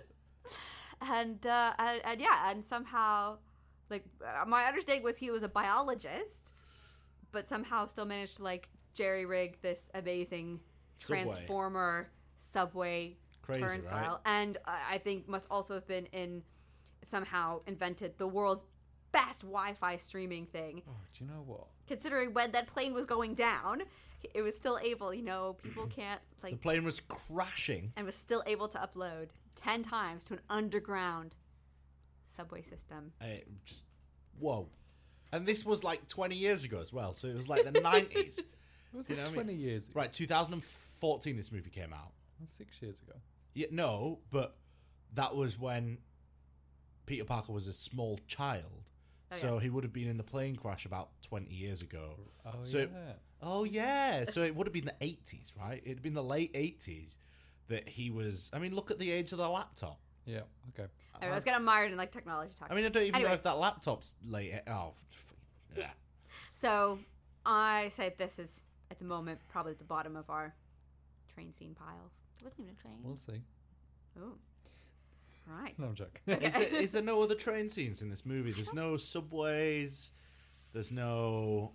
And somehow, my understanding was he was a biologist, but somehow still managed to, jerry rig this amazing transformer subway Crazy, turnstile. right? And I think must also have been somehow invented the world's best Wi-Fi streaming thing. Oh, do you know what? Considering when that plane was going down, it was still able, people can't, The plane was crashing. and was still able to upload 10 times to an underground subway system. Whoa. And this was 20 years ago as well, so it was the 90s. Was this 20 years ago? Right, 2014 this movie came out. 6 years ago. Yeah, no, but that was when Peter Parker was a small child. So he would have been in the plane crash about 20 years ago. Oh, yeah. So it would have been the 80s, right? It had been the late 80s that he was... I mean, look at the age of the laptop. Yeah, okay. Anyway, let's get mired in technology talk. I mean, I don't even know Anyway. if that laptop's late... Oh, yeah. So I say this is, at the moment, probably at the bottom of our train scene piles. It wasn't even a train. We'll see. Oh. Right. No, I'm joking. Is there no other train scenes in this movie? There's no subways. There's no,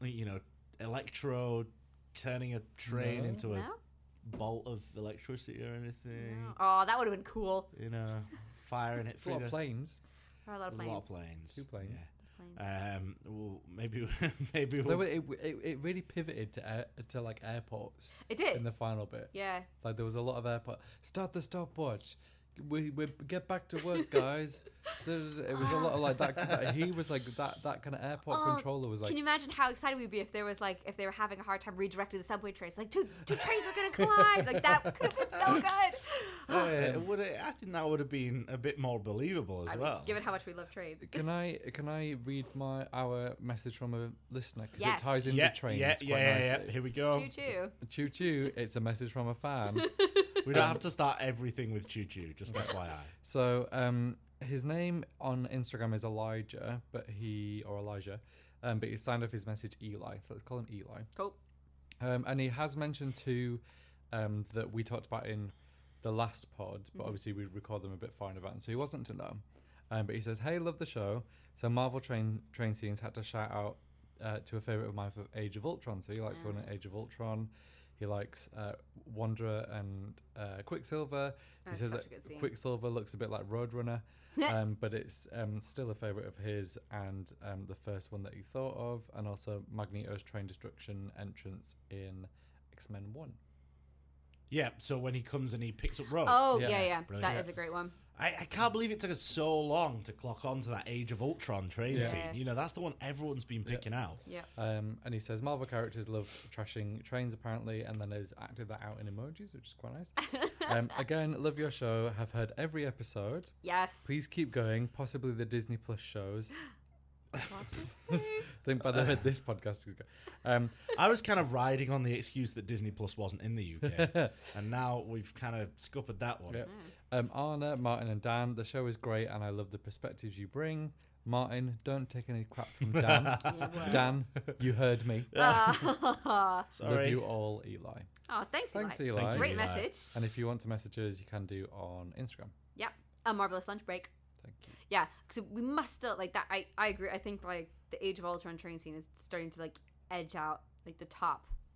Electro turning a train into a bolt of electricity or anything. No. Oh, that would have been cool. Firing it A through lot of planes. There are a lot of There's planes. a lot of planes. 2 planes. Yeah. Planes. Well, maybe Though we'll, it really pivoted to airports It did. in the final bit. Yeah. There was a lot of airport. Start the stopwatch. We get back to work, guys. It was a lot of that. He was that kind of airport controller was Can you imagine how excited we'd be if there was if they were having a hard time redirecting the subway trains? Two trains are gonna collide. That could have been so good. I think that would have been a bit more believable as well. Given how much we love trains. Can I read our message from a listener because Yes. it ties into trains quite nicely. Here we go. Choo choo. Choo choo! It's a message from a fan. We don't have to start everything with choo choo. Just FYI. So his name on Instagram is Elijah, but he's signed off his message Eli. So let's call him Eli. Cool. And he has mentioned two that we talked about in the last pod, but obviously we record them a bit far in advance, so he wasn't to know. But he says, "Hey, love the show. So Marvel train scenes, had to shout out to a favourite of mine for Age of Ultron. So he likes the one in Age of Ultron. He likes Wanderer and Quicksilver. He says such that a good scene. Quicksilver looks a bit like Roadrunner, but it's still a favourite of his and the first one that he thought of, and also Magneto's train destruction entrance in X-Men 1. Yeah, so when he comes and he picks up Rogue. Oh, Yeah. yeah. Brilliant. That is a great one. I can't believe it took us so long to clock on to that Age of Ultron train Yeah. scene. That's the one everyone's been picking out. Yeah. And he says Marvel characters love trashing trains apparently, and then has acted that out in emojis, which is quite nice. Again, love your show. Have heard every episode. Yes. Please keep going. Possibly the Disney Plus shows. Watch this space. I think by the way this podcast is good. I was kind of riding on the excuse that Disney Plus wasn't in the UK, and now we've kind of scuppered that one. Yeah. Anna, Martin, and Dan. The show is great, and I love the perspectives you bring. Martin, don't take any crap from Dan. Dan, you heard me. Love Sorry. you all, Eli. Oh, thanks, Thanks, Eli. Eli. Thank you, Great Eli. message. And if you want to message us, you can do on Instagram. Yeah. A marvelous lunch break. Thank you. Yeah, because we must still that. I agree. I think the Age of Ultron train scene is starting to edge out the top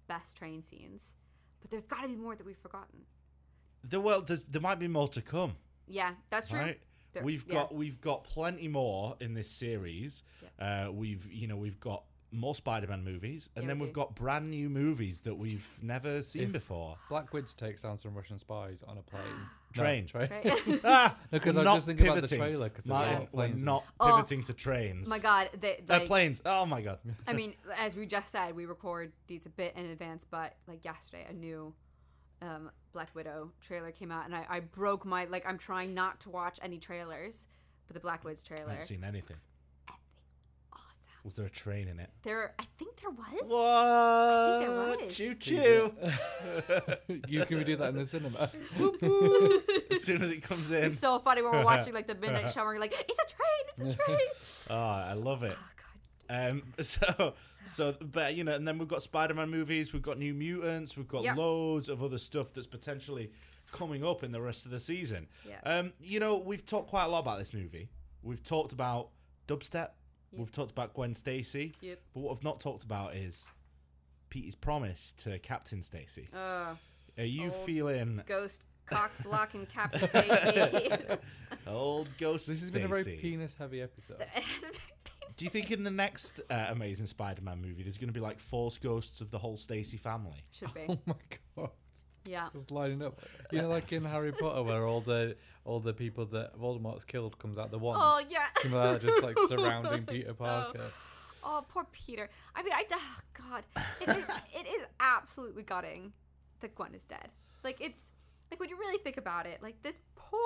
best train scenes. But there's got to be more that we've forgotten. There might be more to come. Yeah, that's true. Right? We've got plenty more in this series. Yeah. We've got more Spider-Man movies, and Yeah, then we we've do. got brand new movies that we've never seen before. Black Widow takes down some Russian spies on a plane. Train. Right? Because Because I was just thinking about the trailer. Because Martin, we're planes. not Oh, pivoting to trains. My God, Planes. Oh my God. I mean, as we just said, we record these a bit in advance, but like yesterday, a new Black Widow trailer came out, and I broke my I'm trying not to watch any trailers for the Black Widow I trailer. haven't seen anything. Awesome. Was there a train in it? I think there was. What? I think there was. Choo choo. You can do that in the cinema. As soon as it comes in. It's so funny when we're watching like the midnight show, and we're like, it's a train, it's a train. Oh, I love it. Oh God. But and then we've got Spider-Man movies, we've got New Mutants, we've got loads of other stuff that's potentially coming up in the rest of the season. Yeah. We've talked quite a lot about this movie. We've talked about dubstep. We've talked about Gwen Stacy. Yep. But what I've not talked about is Peter's promise to Captain Stacy. Are you Old feeling Ghost cock blocking Captain Stacy? old Ghost This has Stacy? been a very penis-heavy episode. Do you think in the next Amazing Spider-Man movie there's going to be like Force ghosts of the whole Stacy family? Should be. Oh my god. Yeah. Just lining up. Like in Harry Potter where all the people that Voldemort's killed comes out the wand. Oh yeah. Similar, just like surrounding Peter Parker. Oh, poor Peter. I mean, God, it is absolutely gutting that Gwen is dead. Like, it's, like, when you really think about it, like, this poor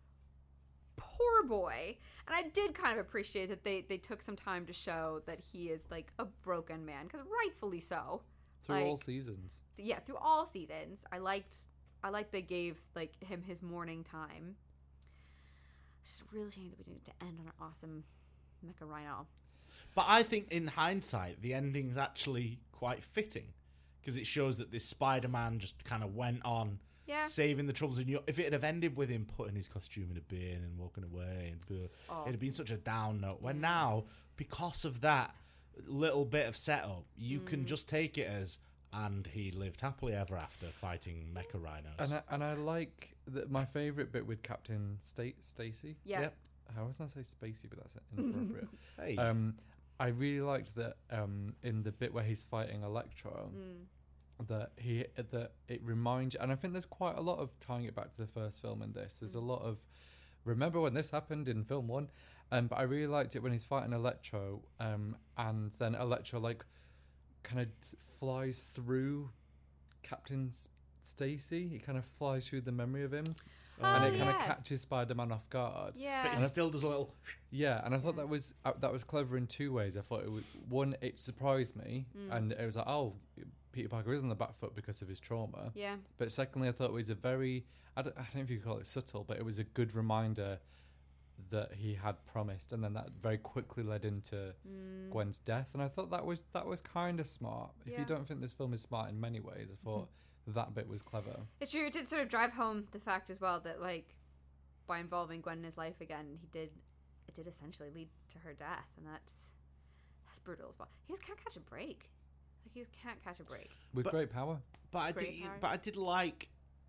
boy. And I did kind of appreciate that they took some time to show that he is, like, a broken man, because rightfully so. Through Like, all seasons. Yeah, through all seasons. I liked they gave, like, him his mourning time. It's just a real shame that we didn't get to end on an awesome Mecha Rhino. But I think in hindsight, the ending's actually quite fitting because it shows that this Spider-Man just kind of went on saving the troubles in New York. If it had have ended with him putting his costume in a bin and walking away, it'd have been such a down note. When now, because of that little bit of setup, you can just take it as, and he lived happily ever after fighting mecha rhinos. And I like that. My favourite bit with Captain Stacy. Yeah. Yep. I was going to say Spacey, but that's inappropriate. Hey. I really liked that in the bit where he's fighting Electro, that it reminds, and I think there's quite a lot of tying it back to the first film in this. There's a lot of remember when this happened in film 1, but I really liked it when he's fighting Electro, and then Electro like kind of flies through Captain Stacy. He kind of flies through the memory of him. And it kind of catches Spider-Man off guard. Yeah. But he still does a little... Yeah, and I thought that was clever in two ways. I thought it was, one, it surprised me, and it was like, oh, Peter Parker is on the back foot because of his trauma. Yeah. But secondly, I thought it was a very, I don't know if you could call it subtle, but it was a good reminder that he had promised, and then that very quickly led into Gwen's death. And I thought that was kind of smart. If you don't think this film is smart in many ways, I thought that bit was clever. It's true. It did sort of drive home the fact as well that, like, by involving Gwen in his life again, it did essentially lead to her death, and that's brutal as well. He just can't catch a break. Like, he just can't catch a break. With great power. I didn't like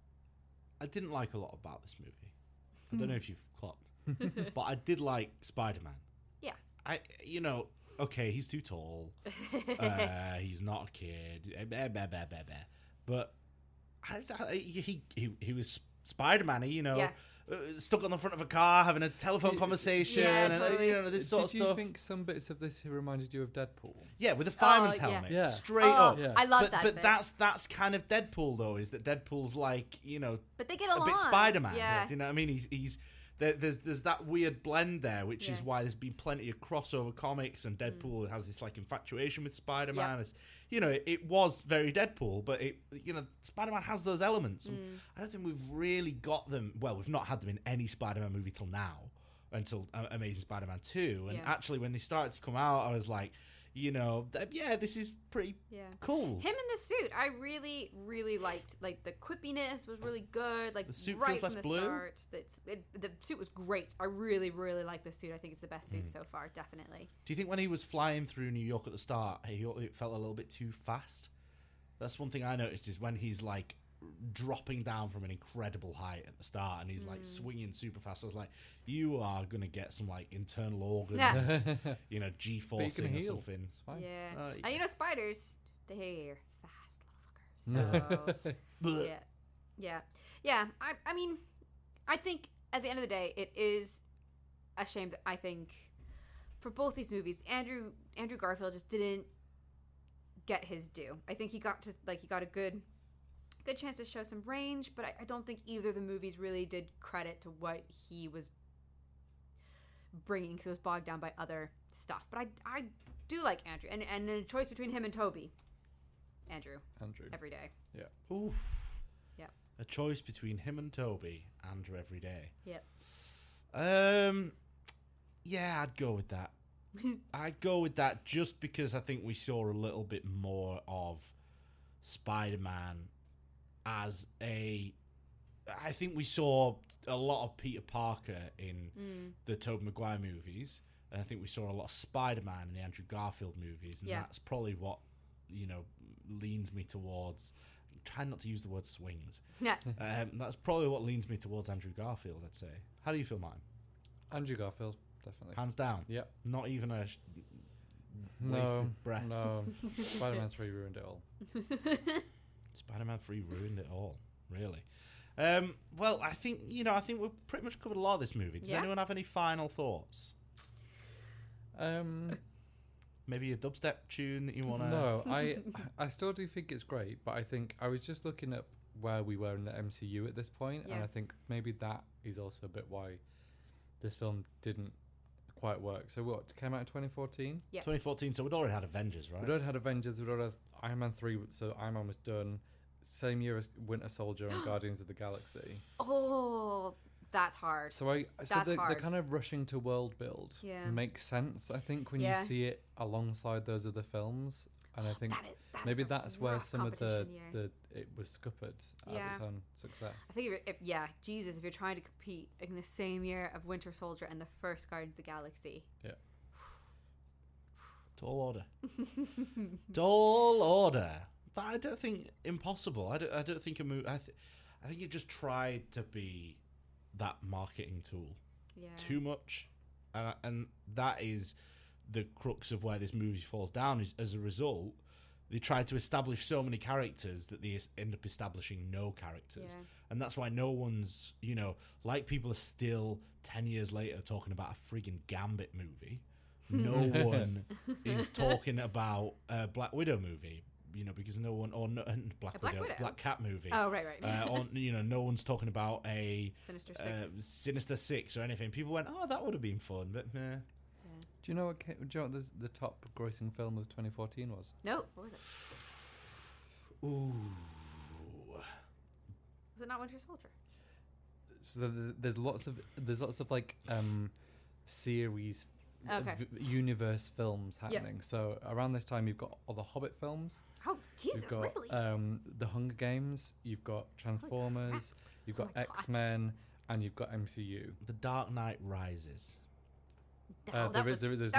a lot about this movie. I don't know if you've clocked, but I did like Spider-Man. Yeah. Okay, he's too tall. He's not a kid. But he was Spider-Man, stuck on the front of a car having a telephone conversation, totally. and this sort of stuff. Did you think some bits of this reminded you of Deadpool? Yeah, with a fireman's yeah. helmet, Yeah. straight up. Yeah. I love that. But bit. that's kind of Deadpool, though, is that Deadpool's like, But they get a along. bit Spider-Man. Yeah. You know what I mean? He's there's that weird blend there, which is Yeah. why there's been plenty of crossover comics, and Deadpool has this like infatuation with Spider-Man. Yeah. It's, it was very Deadpool, but Spider-Man has those elements. And I don't think we've really got them. Well, we've not had them in any Spider-Man movie till now, until Amazing Spider-Man 2. And actually, when they started to come out, I was like, this is pretty cool. Him in the suit, I really, really liked. Like, the quippiness was really good. Like, The suit right feels from less the blue? start. The suit was great. I really, really like the suit. I think it's the best suit so far, definitely. Do you think when he was flying through New York at the start, it felt a little bit too fast? That's one thing I noticed is when he's like dropping down from an incredible height at the start and he's like swinging super fast. I was like, you are gonna get some like internal organs, you know, G-forcing or something. It's fine. Yeah. And you know, spiders, they're fast little fuckers. So, yeah. I mean, I think at the end of the day, it is a shame that I think for both these movies, Andrew Garfield just didn't get his due. I think he got a good chance to show some range, but I don't think either of the movies really did credit to what he was bringing because it was bogged down by other stuff. But I do like Andrew, and the choice between him and Toby, Andrew, every day. Yeah. Oof. Yeah. A choice between him and Toby, Andrew every day. Yep. Yeah, I'd go with that. I'd go with that just because I think we saw a little bit more of Spider-Man as a... I think we saw a lot of Peter Parker in the Tobey Maguire movies, and I think we saw a lot of Spider-Man in the Andrew Garfield movies, and that's probably what, you know, leans me towards... Try not to use the word swings. Yeah. That's probably what leans me towards Andrew Garfield, I'd say. How do you feel, Martin? Andrew Garfield, definitely. Hands down? Yep. Not even a wasted breath? No. Spider-Man 3 ruined it all. Spider-Man 3 ruined it all, really. Well, I think we've pretty much covered a lot of this movie. Does anyone have any final thoughts? Maybe a dubstep tune that you want to... No, I still do think it's great, but I think I was just looking at where we were in the MCU at this point, and I think maybe that is also a bit why this film didn't quite work. So what, came out in 2014? Yeah. 2014, so we'd already had Avengers, right? We'd already had Avengers, we'd already had Iron Man 3, so Iron Man was done. Same year as Winter Soldier and Guardians of the Galaxy. Oh, that's hard. So the kind of rushing to world build makes sense, I think, when you see it alongside those other films. And I think maybe that's where some of it was scuppered out of its own success. I think if you're trying to compete in the same year of Winter Soldier and the first Guardians of the Galaxy. Yeah. Tall order. Tall order. But I don't think impossible. I don't think a movie... I think it just tried to be that marketing tool too much, and that is the crux of where this movie falls down. Is as a result, they tried to establish so many characters that they end up establishing no characters, and that's why no one's, you know, like people are still 10 years later talking about a friggin' Gambit movie. No one is talking about a Black Widow movie. You know, because no one, or no, Black Widow, Black Cat movie. Oh, right. Or, you know, no one's talking about a Sinister Six or anything. People went, oh, that would have been fun, but nah. Do you know what the top grossing film of 2014 was? No, what was it? Ooh. Was it not Winter Soldier? So there's lots of like series. Universe films happening. So around this time you've got all the Hobbit films. Oh, Jesus, you've got, really? The Hunger Games. You've got Transformers. You've got X-Men, and you've got MCU. The Dark Knight Rises. There's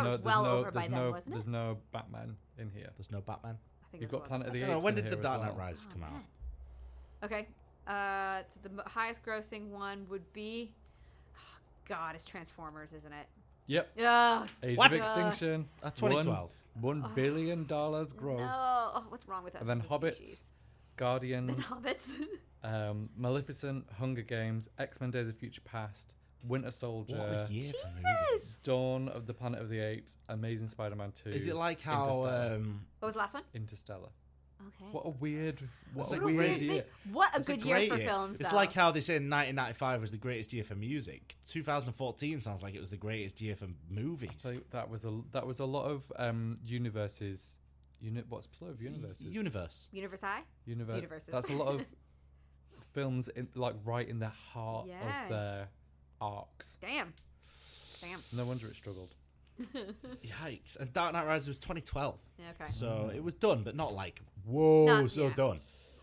no Batman in here. There's no Batman. I think you've got Planet of the Apes. When did the Dark Knight Rises come out? Okay. So the highest grossing one would be, it's Transformers, isn't it? Yep. Age What? of Extinction. 2012. $1 billion gross. No. Oh, what's wrong with us? And then as a Hobbits, species? Guardians, Hobbits. Maleficent, Hunger Games, X-Men Days of Future Past, Winter Soldier, What a year for movies. Dawn of the Planet of the Apes, Amazing Spider-Man 2. Is it like how... What was the last one? Interstellar. Okay. What a weird year. What a good year for films, It's though. like how they say 1995 was the greatest year for music. 2014 sounds like it was the greatest year for movies. So that was a lot of universes. What's plural of universes? Universe. Universi? Universes. That's a lot of films right in the heart of their arcs. Damn. No wonder it struggled. Yikes. And Dark Knight Rises was 2012. Yeah, okay. So it was done, but not like, done.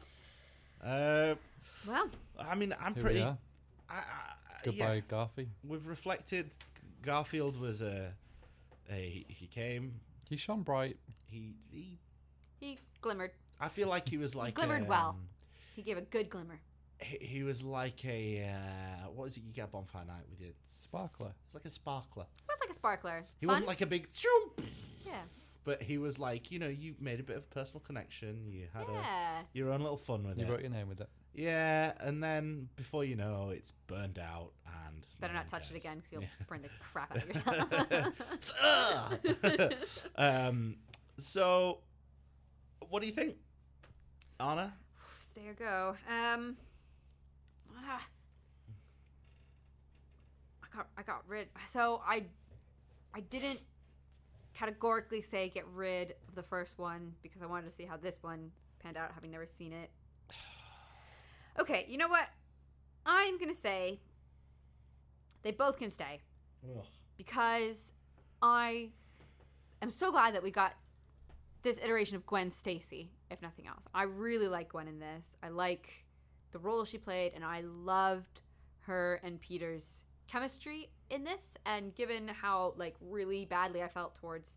Well, I mean, I'm Here pretty... we are. Goodbye, Garfy. We've reflected. Garfield was he came... He shone bright. He he glimmered. I feel like he was like Glimmered well. He gave a good glimmer. He was like a what is it you get at bonfire night with your Sparkler. It's like a sparkler. It was like a sparkler. He Fun? wasn't like a big shoom, Yeah. but he was like, you made a bit of a personal connection. You had Yeah. your own little fun with You it. wrote your name with it. Yeah, and then before you know, it's burned out and Better no not one touch it cares. again because you'll Yeah. burn the crap out of yourself. So, what do you think, Anna? Stay or go. I got rid. So I didn't categorically say get rid of the first one because I wanted to see how this one panned out, having never seen it. Okay, you know what? I'm gonna say they both can stay because I am so glad that we got this iteration of Gwen Stacy, if nothing else. I really like Gwen in this. I like the role she played, and I loved her and Peter's chemistry in this. And given how like really badly I felt towards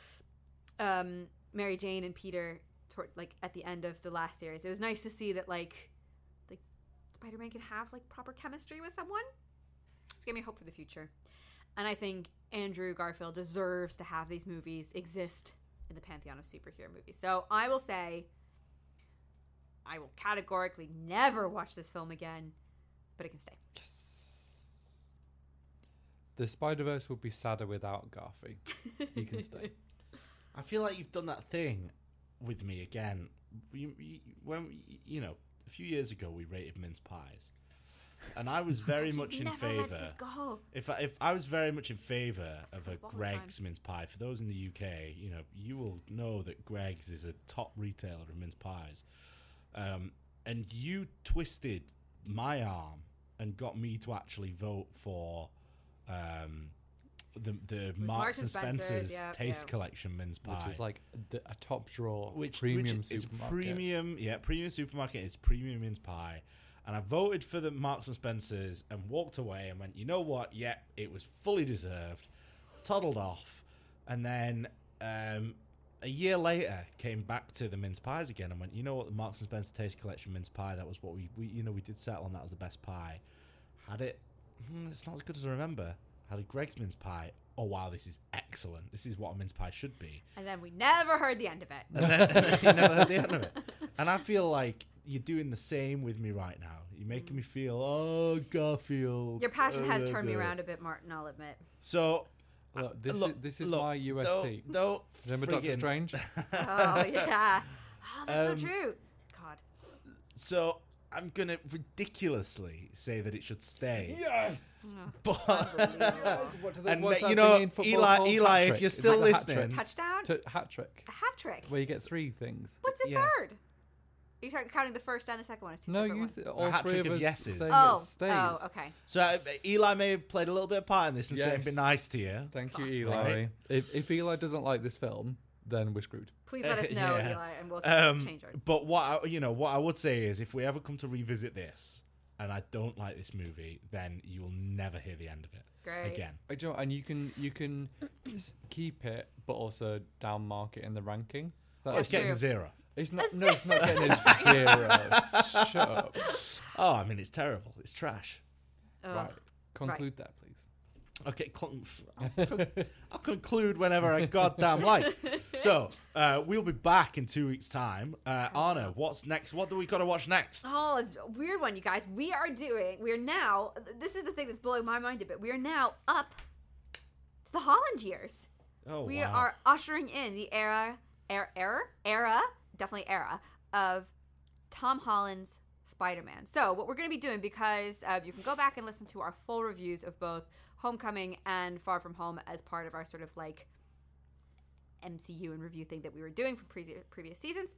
Mary Jane and Peter like at the end of the last series, it was nice to see that like Spider-Man can have like proper chemistry with someone. It's giving me hope for the future. And I think Andrew Garfield deserves to have these movies exist in the pantheon of superhero movies. So I will say I will categorically never watch this film again, but it can stay. The Spider-Verse would be sadder without Garfi. He can stay. I feel like you've done that thing with me again. When a few years ago we rated mince pies, and I was very much in favour. If I was very much in favour of a Greggs mince pie. For those in the UK, you will know that Greggs is a top retailer of mince pies. And you twisted my arm and got me to actually vote for the Marks and Spencer's Taste Collection mince pie, which is like a top drawer, premium supermarket. Premium supermarket is premium mince pie. And I voted for the Marks and Spencer's and walked away and went, you know what? Yeah, it was fully deserved. Toddled off, and then a year later came back to the mince pies again and went, you know what? The Marks and Spencer Taste Collection mince pie, that was what we did settle on. That was the best pie. Had it. It's not as good as I remember. Had a Greggs mince pie. Oh wow, this is excellent. This is what a mince pie should be. And then we never heard the end of it. And then you never heard the end of it. And I feel like you're doing the same with me right now. You're making me feel, oh, Garfield. Your passion has turned me around a bit, Martin, I'll admit. So, this is my USP. Remember Doctor Strange? Oh, yeah. Oh, that's so true. God. So, I'm going to ridiculously say that it should stay. Yes! But, and Eli, if you're still listening. Touchdown? Hat trick. A hat trick. Where you get 3 things. What's a third? Are you counting the first and the second one as two separate ones? All three of us yeses. saying Oh, it stays. oh, okay. So Eli may have played a little bit of part in this and saying, be nice to you. Thank you, Eli. If Eli doesn't like this film, then we're screwed. Please let us know, Eli, and we'll change our... But what I would say is, if we ever come to revisit this, and I don't like this movie, then you will never hear the end of it. Great. Again. And you can keep it, but also down mark it in the ranking. It's getting 0. It's not. No, it's not getting a 0. Shut up. Oh, I mean, it's terrible. It's trash. Right. Conclude that, please. Okay, I'll conclude whenever I goddamn like. So, we'll be back in 2 weeks' time. Anna, what's next? What do we got to watch next? Oh, it's a weird one, you guys. We are now, this is the thing that's blowing my mind a bit. We are now up to the Holland years. Oh, we wow. are ushering in the era of Tom Holland's Spider-Man. So what we're going to be doing, because you can go back and listen to our full reviews of both Homecoming and Far From Home as part of our sort of like MCU and review thing that we were doing from previous seasons.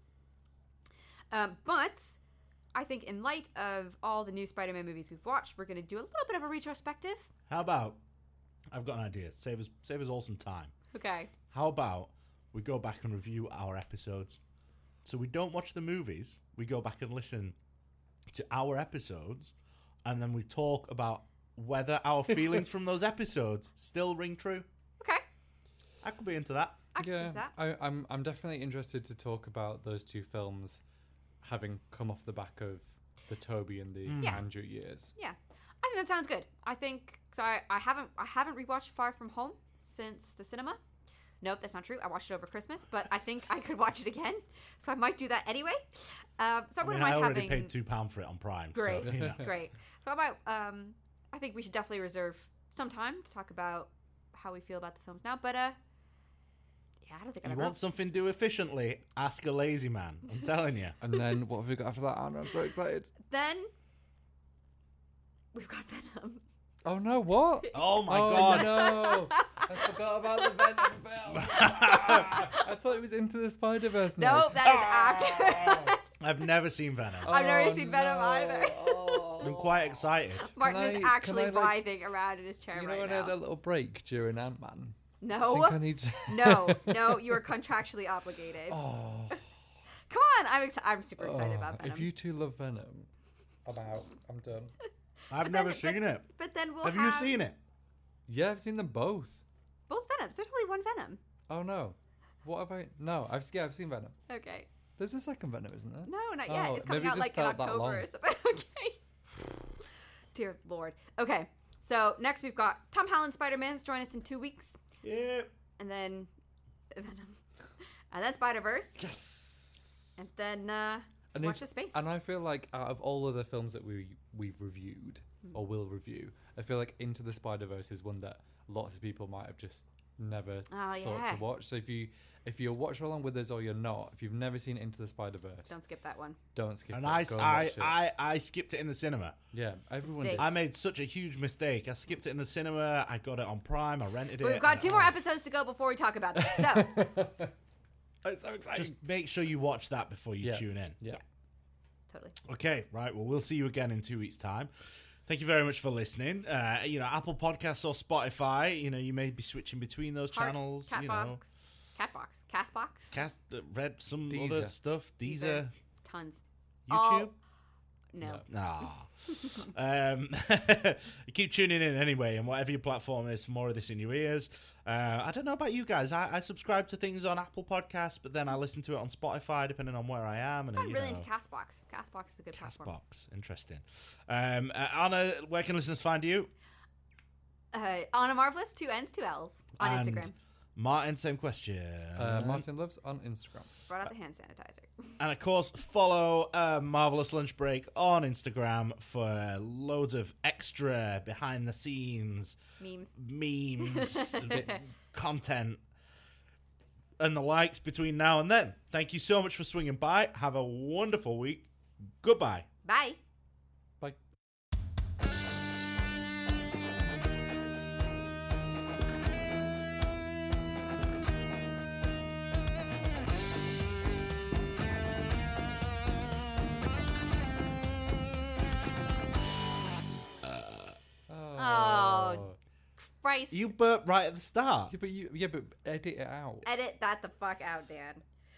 But I think in light of all the new Spider-Man movies we've watched, we're going to do a little bit of a retrospective. How about, I've got an idea. Save us all some time. Okay. How about we go back and review our episodes? So we don't watch the movies. We go back and listen to our episodes, and then we talk about whether our feelings from those episodes still ring true. Okay. I could be into that. I can watch that. I'm definitely interested to talk about those two films having come off the back of the Toby and the Andrew years. Yeah, I think that sounds good. I think so. I haven't rewatched Far From Home since the cinema. Nope, that's not true. I watched it over Christmas, but I think I could watch it again, so I might do that anyway. So I wouldn't mind already having. paid £2 for it on Prime. Great, so, you know. great. So I might. I think we should definitely reserve some time to talk about how we feel about the films now. But yeah, I don't think I You ever. want something to do efficiently? Ask a lazy man. I'm telling you. And then what have we got after that, Anna? I'm so excited. Then we've got Venom. Oh no, what? Oh my god. No. I forgot about the Venom film. I thought it was Into the Spider-Verse. Nope, that is after. I've never seen Venom. I've never seen Venom either. I'm quite excited. Martin is can actually I, like- writing around in his chair You know right when I now. had that little break during Ant-Man? I No, think I need to... no, you are contractually obligated. Oh. Come on, I'm super excited about Venom. If you two love Venom, I'm out. I'm done. I've never seen it. But then we'll Have you seen it? Yeah, I've seen them both. both Venoms. There's only one Venom. Oh no. What have I... No, I've seen Venom. Okay. There's a second Venom, isn't there? No, not yet. Oh, It's coming maybe it out just like in felt that October long. or something. Okay. Dear Lord. Okay. So next we've got Tom Holland Spider-Man's join us in 2 weeks, Yeah. and then Venom, and then Spider-Verse, Yes. and then And watch if- the space. And I feel like out of all of the films that we've reviewed or will review, I feel like Into the Spider-Verse is one that lots of people might have just never Oh, thought yeah. to watch. So if you're watching along with us or you're not, if you've never seen Into the Spider-Verse, Don't skip that one. don't skip And it. I, Go and I, watch it. I skipped it in the cinema. Yeah, everyone Mistake. did. I made such a huge mistake. I skipped it in the cinema. I got it on Prime. I rented it. But we've got and- 2 more episodes to go before we talk about this. So I'm so excited. Just make sure you watch that before you Yeah. tune in. yeah. totally. Okay, right. Well, we'll see you again in 2 weeks' time. Thank you very much for listening. Apple Podcasts or Spotify. You may be switching between those Heart, channels. Catbox, Castbox, Read some Deezer. other stuff. Deezer, tons. YouTube. No. Nah. Keep tuning in anyway, and whatever your platform is, for more of this in your ears. I don't know about you guys. I subscribe to things on Apple Podcasts, but then I listen to it on Spotify, depending on where I am. And I'm really into Castbox. Castbox is a good platform. Castbox. Interesting. Anna, where can listeners find you? Anna Marvelous, 2 N's, 2 L's on And Instagram. Martin, same question. Martin Loves on Instagram. Brought out the hand sanitizer. And of course, follow Marvelous Lunch Break on Instagram for loads of extra behind the scenes Memes. memes, content, and the likes between now and then. Thank you so much for swinging by. Have a wonderful week. Goodbye. Bye. Bye. Oh. Christ. You burped right at the start. Yeah, but edit it out. Edit that the fuck out, Dan.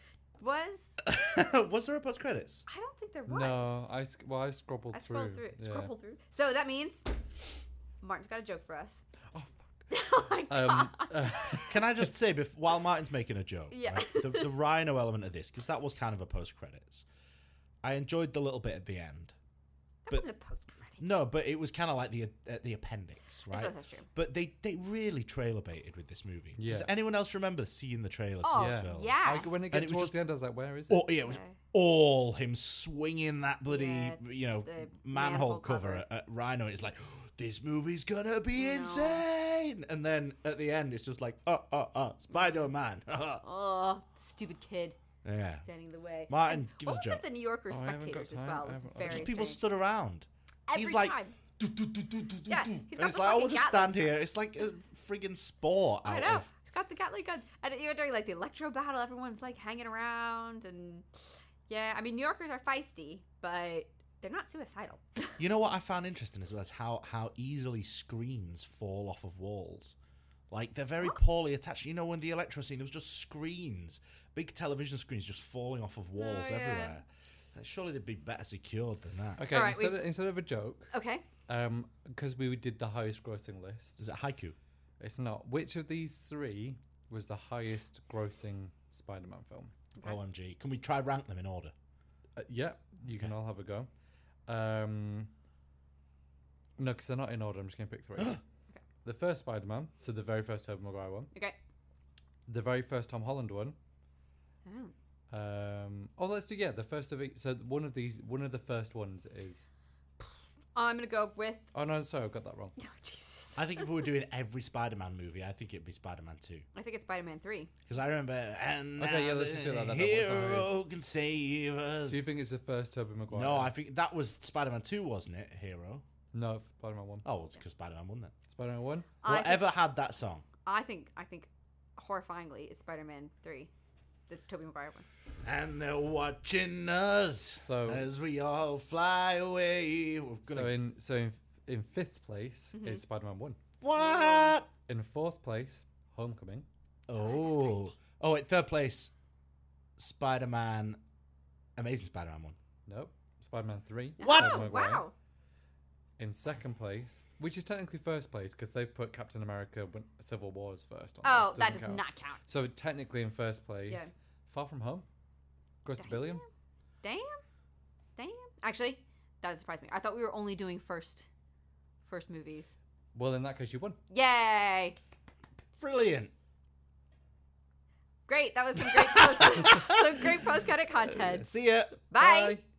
Was Was there a post credits? I don't think there was. No, I scrobbled I through. scrolled through. Yeah. Scrobbled through. So that means Martin's got a joke for us. Oh fuck. Oh my god. Can I just say, while Martin's making a joke, Yeah. right, the Rhino element of this, because that was kind of a post credits, I enjoyed the little bit at the end. That but- wasn't a post credit. No, but it was kind of like the appendix, I right? suppose that's true. But they really trailer baited with this movie. Yeah. Does anyone else remember seeing the trailers Oh, for this Yeah. film? yeah. When it And got it was towards just- the end, I was like, "Where is it?" Oh, yeah, it was Yeah. all him swinging that bloody, Yeah, the manhole manhole cover cover. at Rhino. It's like, this movie's gonna be No. insane. And then at the end, it's just like, Spider-Man. Oh, stupid kid Yeah. standing in the way. Martin, And give what us a was joke. with the New Yorker Oh, I haven't got spectators as time. well? I It was haven't- very Just people strange. stood around. Every He's like, time. yeah, he's got and the it's like, we'll fucking just Gatling stand here. It's like a friggin' sport. I out know. of- He's got the Gatling guns. And even during like the electro battle, everyone's like hanging around and yeah, I mean New Yorkers are feisty, but they're not suicidal. You know what I found interesting as well is how easily screens fall off of walls. Like, they're very poorly attached. You know, when the electro scene, there was just screens, big television screens just falling off of walls yeah. everywhere. Surely they'd be better secured than that. Okay, All right, instead of a joke, Okay. because we did the highest grossing list, Is it haiku? it's not. Which of these 3 was the highest grossing Spider-Man film. Okay. OMG. Can we try rank them in order? Yeah, you can all have a go. No, because they're not in order. I'm just going to pick 3. Okay. The first Spider-Man, so the very first Tobey Maguire one. Okay. The very first Tom Holland one. Oh. Let's do the first of each. So one of the first ones is. I'm gonna go with. Oh no, sorry, I got that wrong. Oh, Jesus. I think if we were doing every Spider-Man movie, I think it'd be Spider-Man 2. I think it's Spider-Man 3. Because I remember, and Okay, now yeah, let's just do that. the That was hero can save us. So you think it's the first Tobey Maguire? No, I think that was Spider-Man 2, wasn't it? Hero. No, Spider-Man 1. Oh, it's because Spider-Man won that. Spider-Man 1? Whatever had that song. I think horrifyingly it's Spider-Man 3, the Tobey Maguire one. And they're watching us as we all fly away. In 5th place is Spider-Man 1. What? In 4th place, Homecoming. Oh, at 3rd place, Spider-Man, Amazing Spider-Man 1. Nope. Spider-Man 3. What? Tobey Maguire. Wow. In 2nd place, which is technically 1st place because they've put Captain America Civil Wars first on Oh, this. that Doesn't does count. not count. So technically in 1st place, Yeah. Far From Home. Grossed $1 billion. Damn. Actually, that would surprise me. I thought we were only doing first movies. Well, in that case, you won. Yay! Brilliant. Great. That was some great post credit content. See ya. Bye. Bye.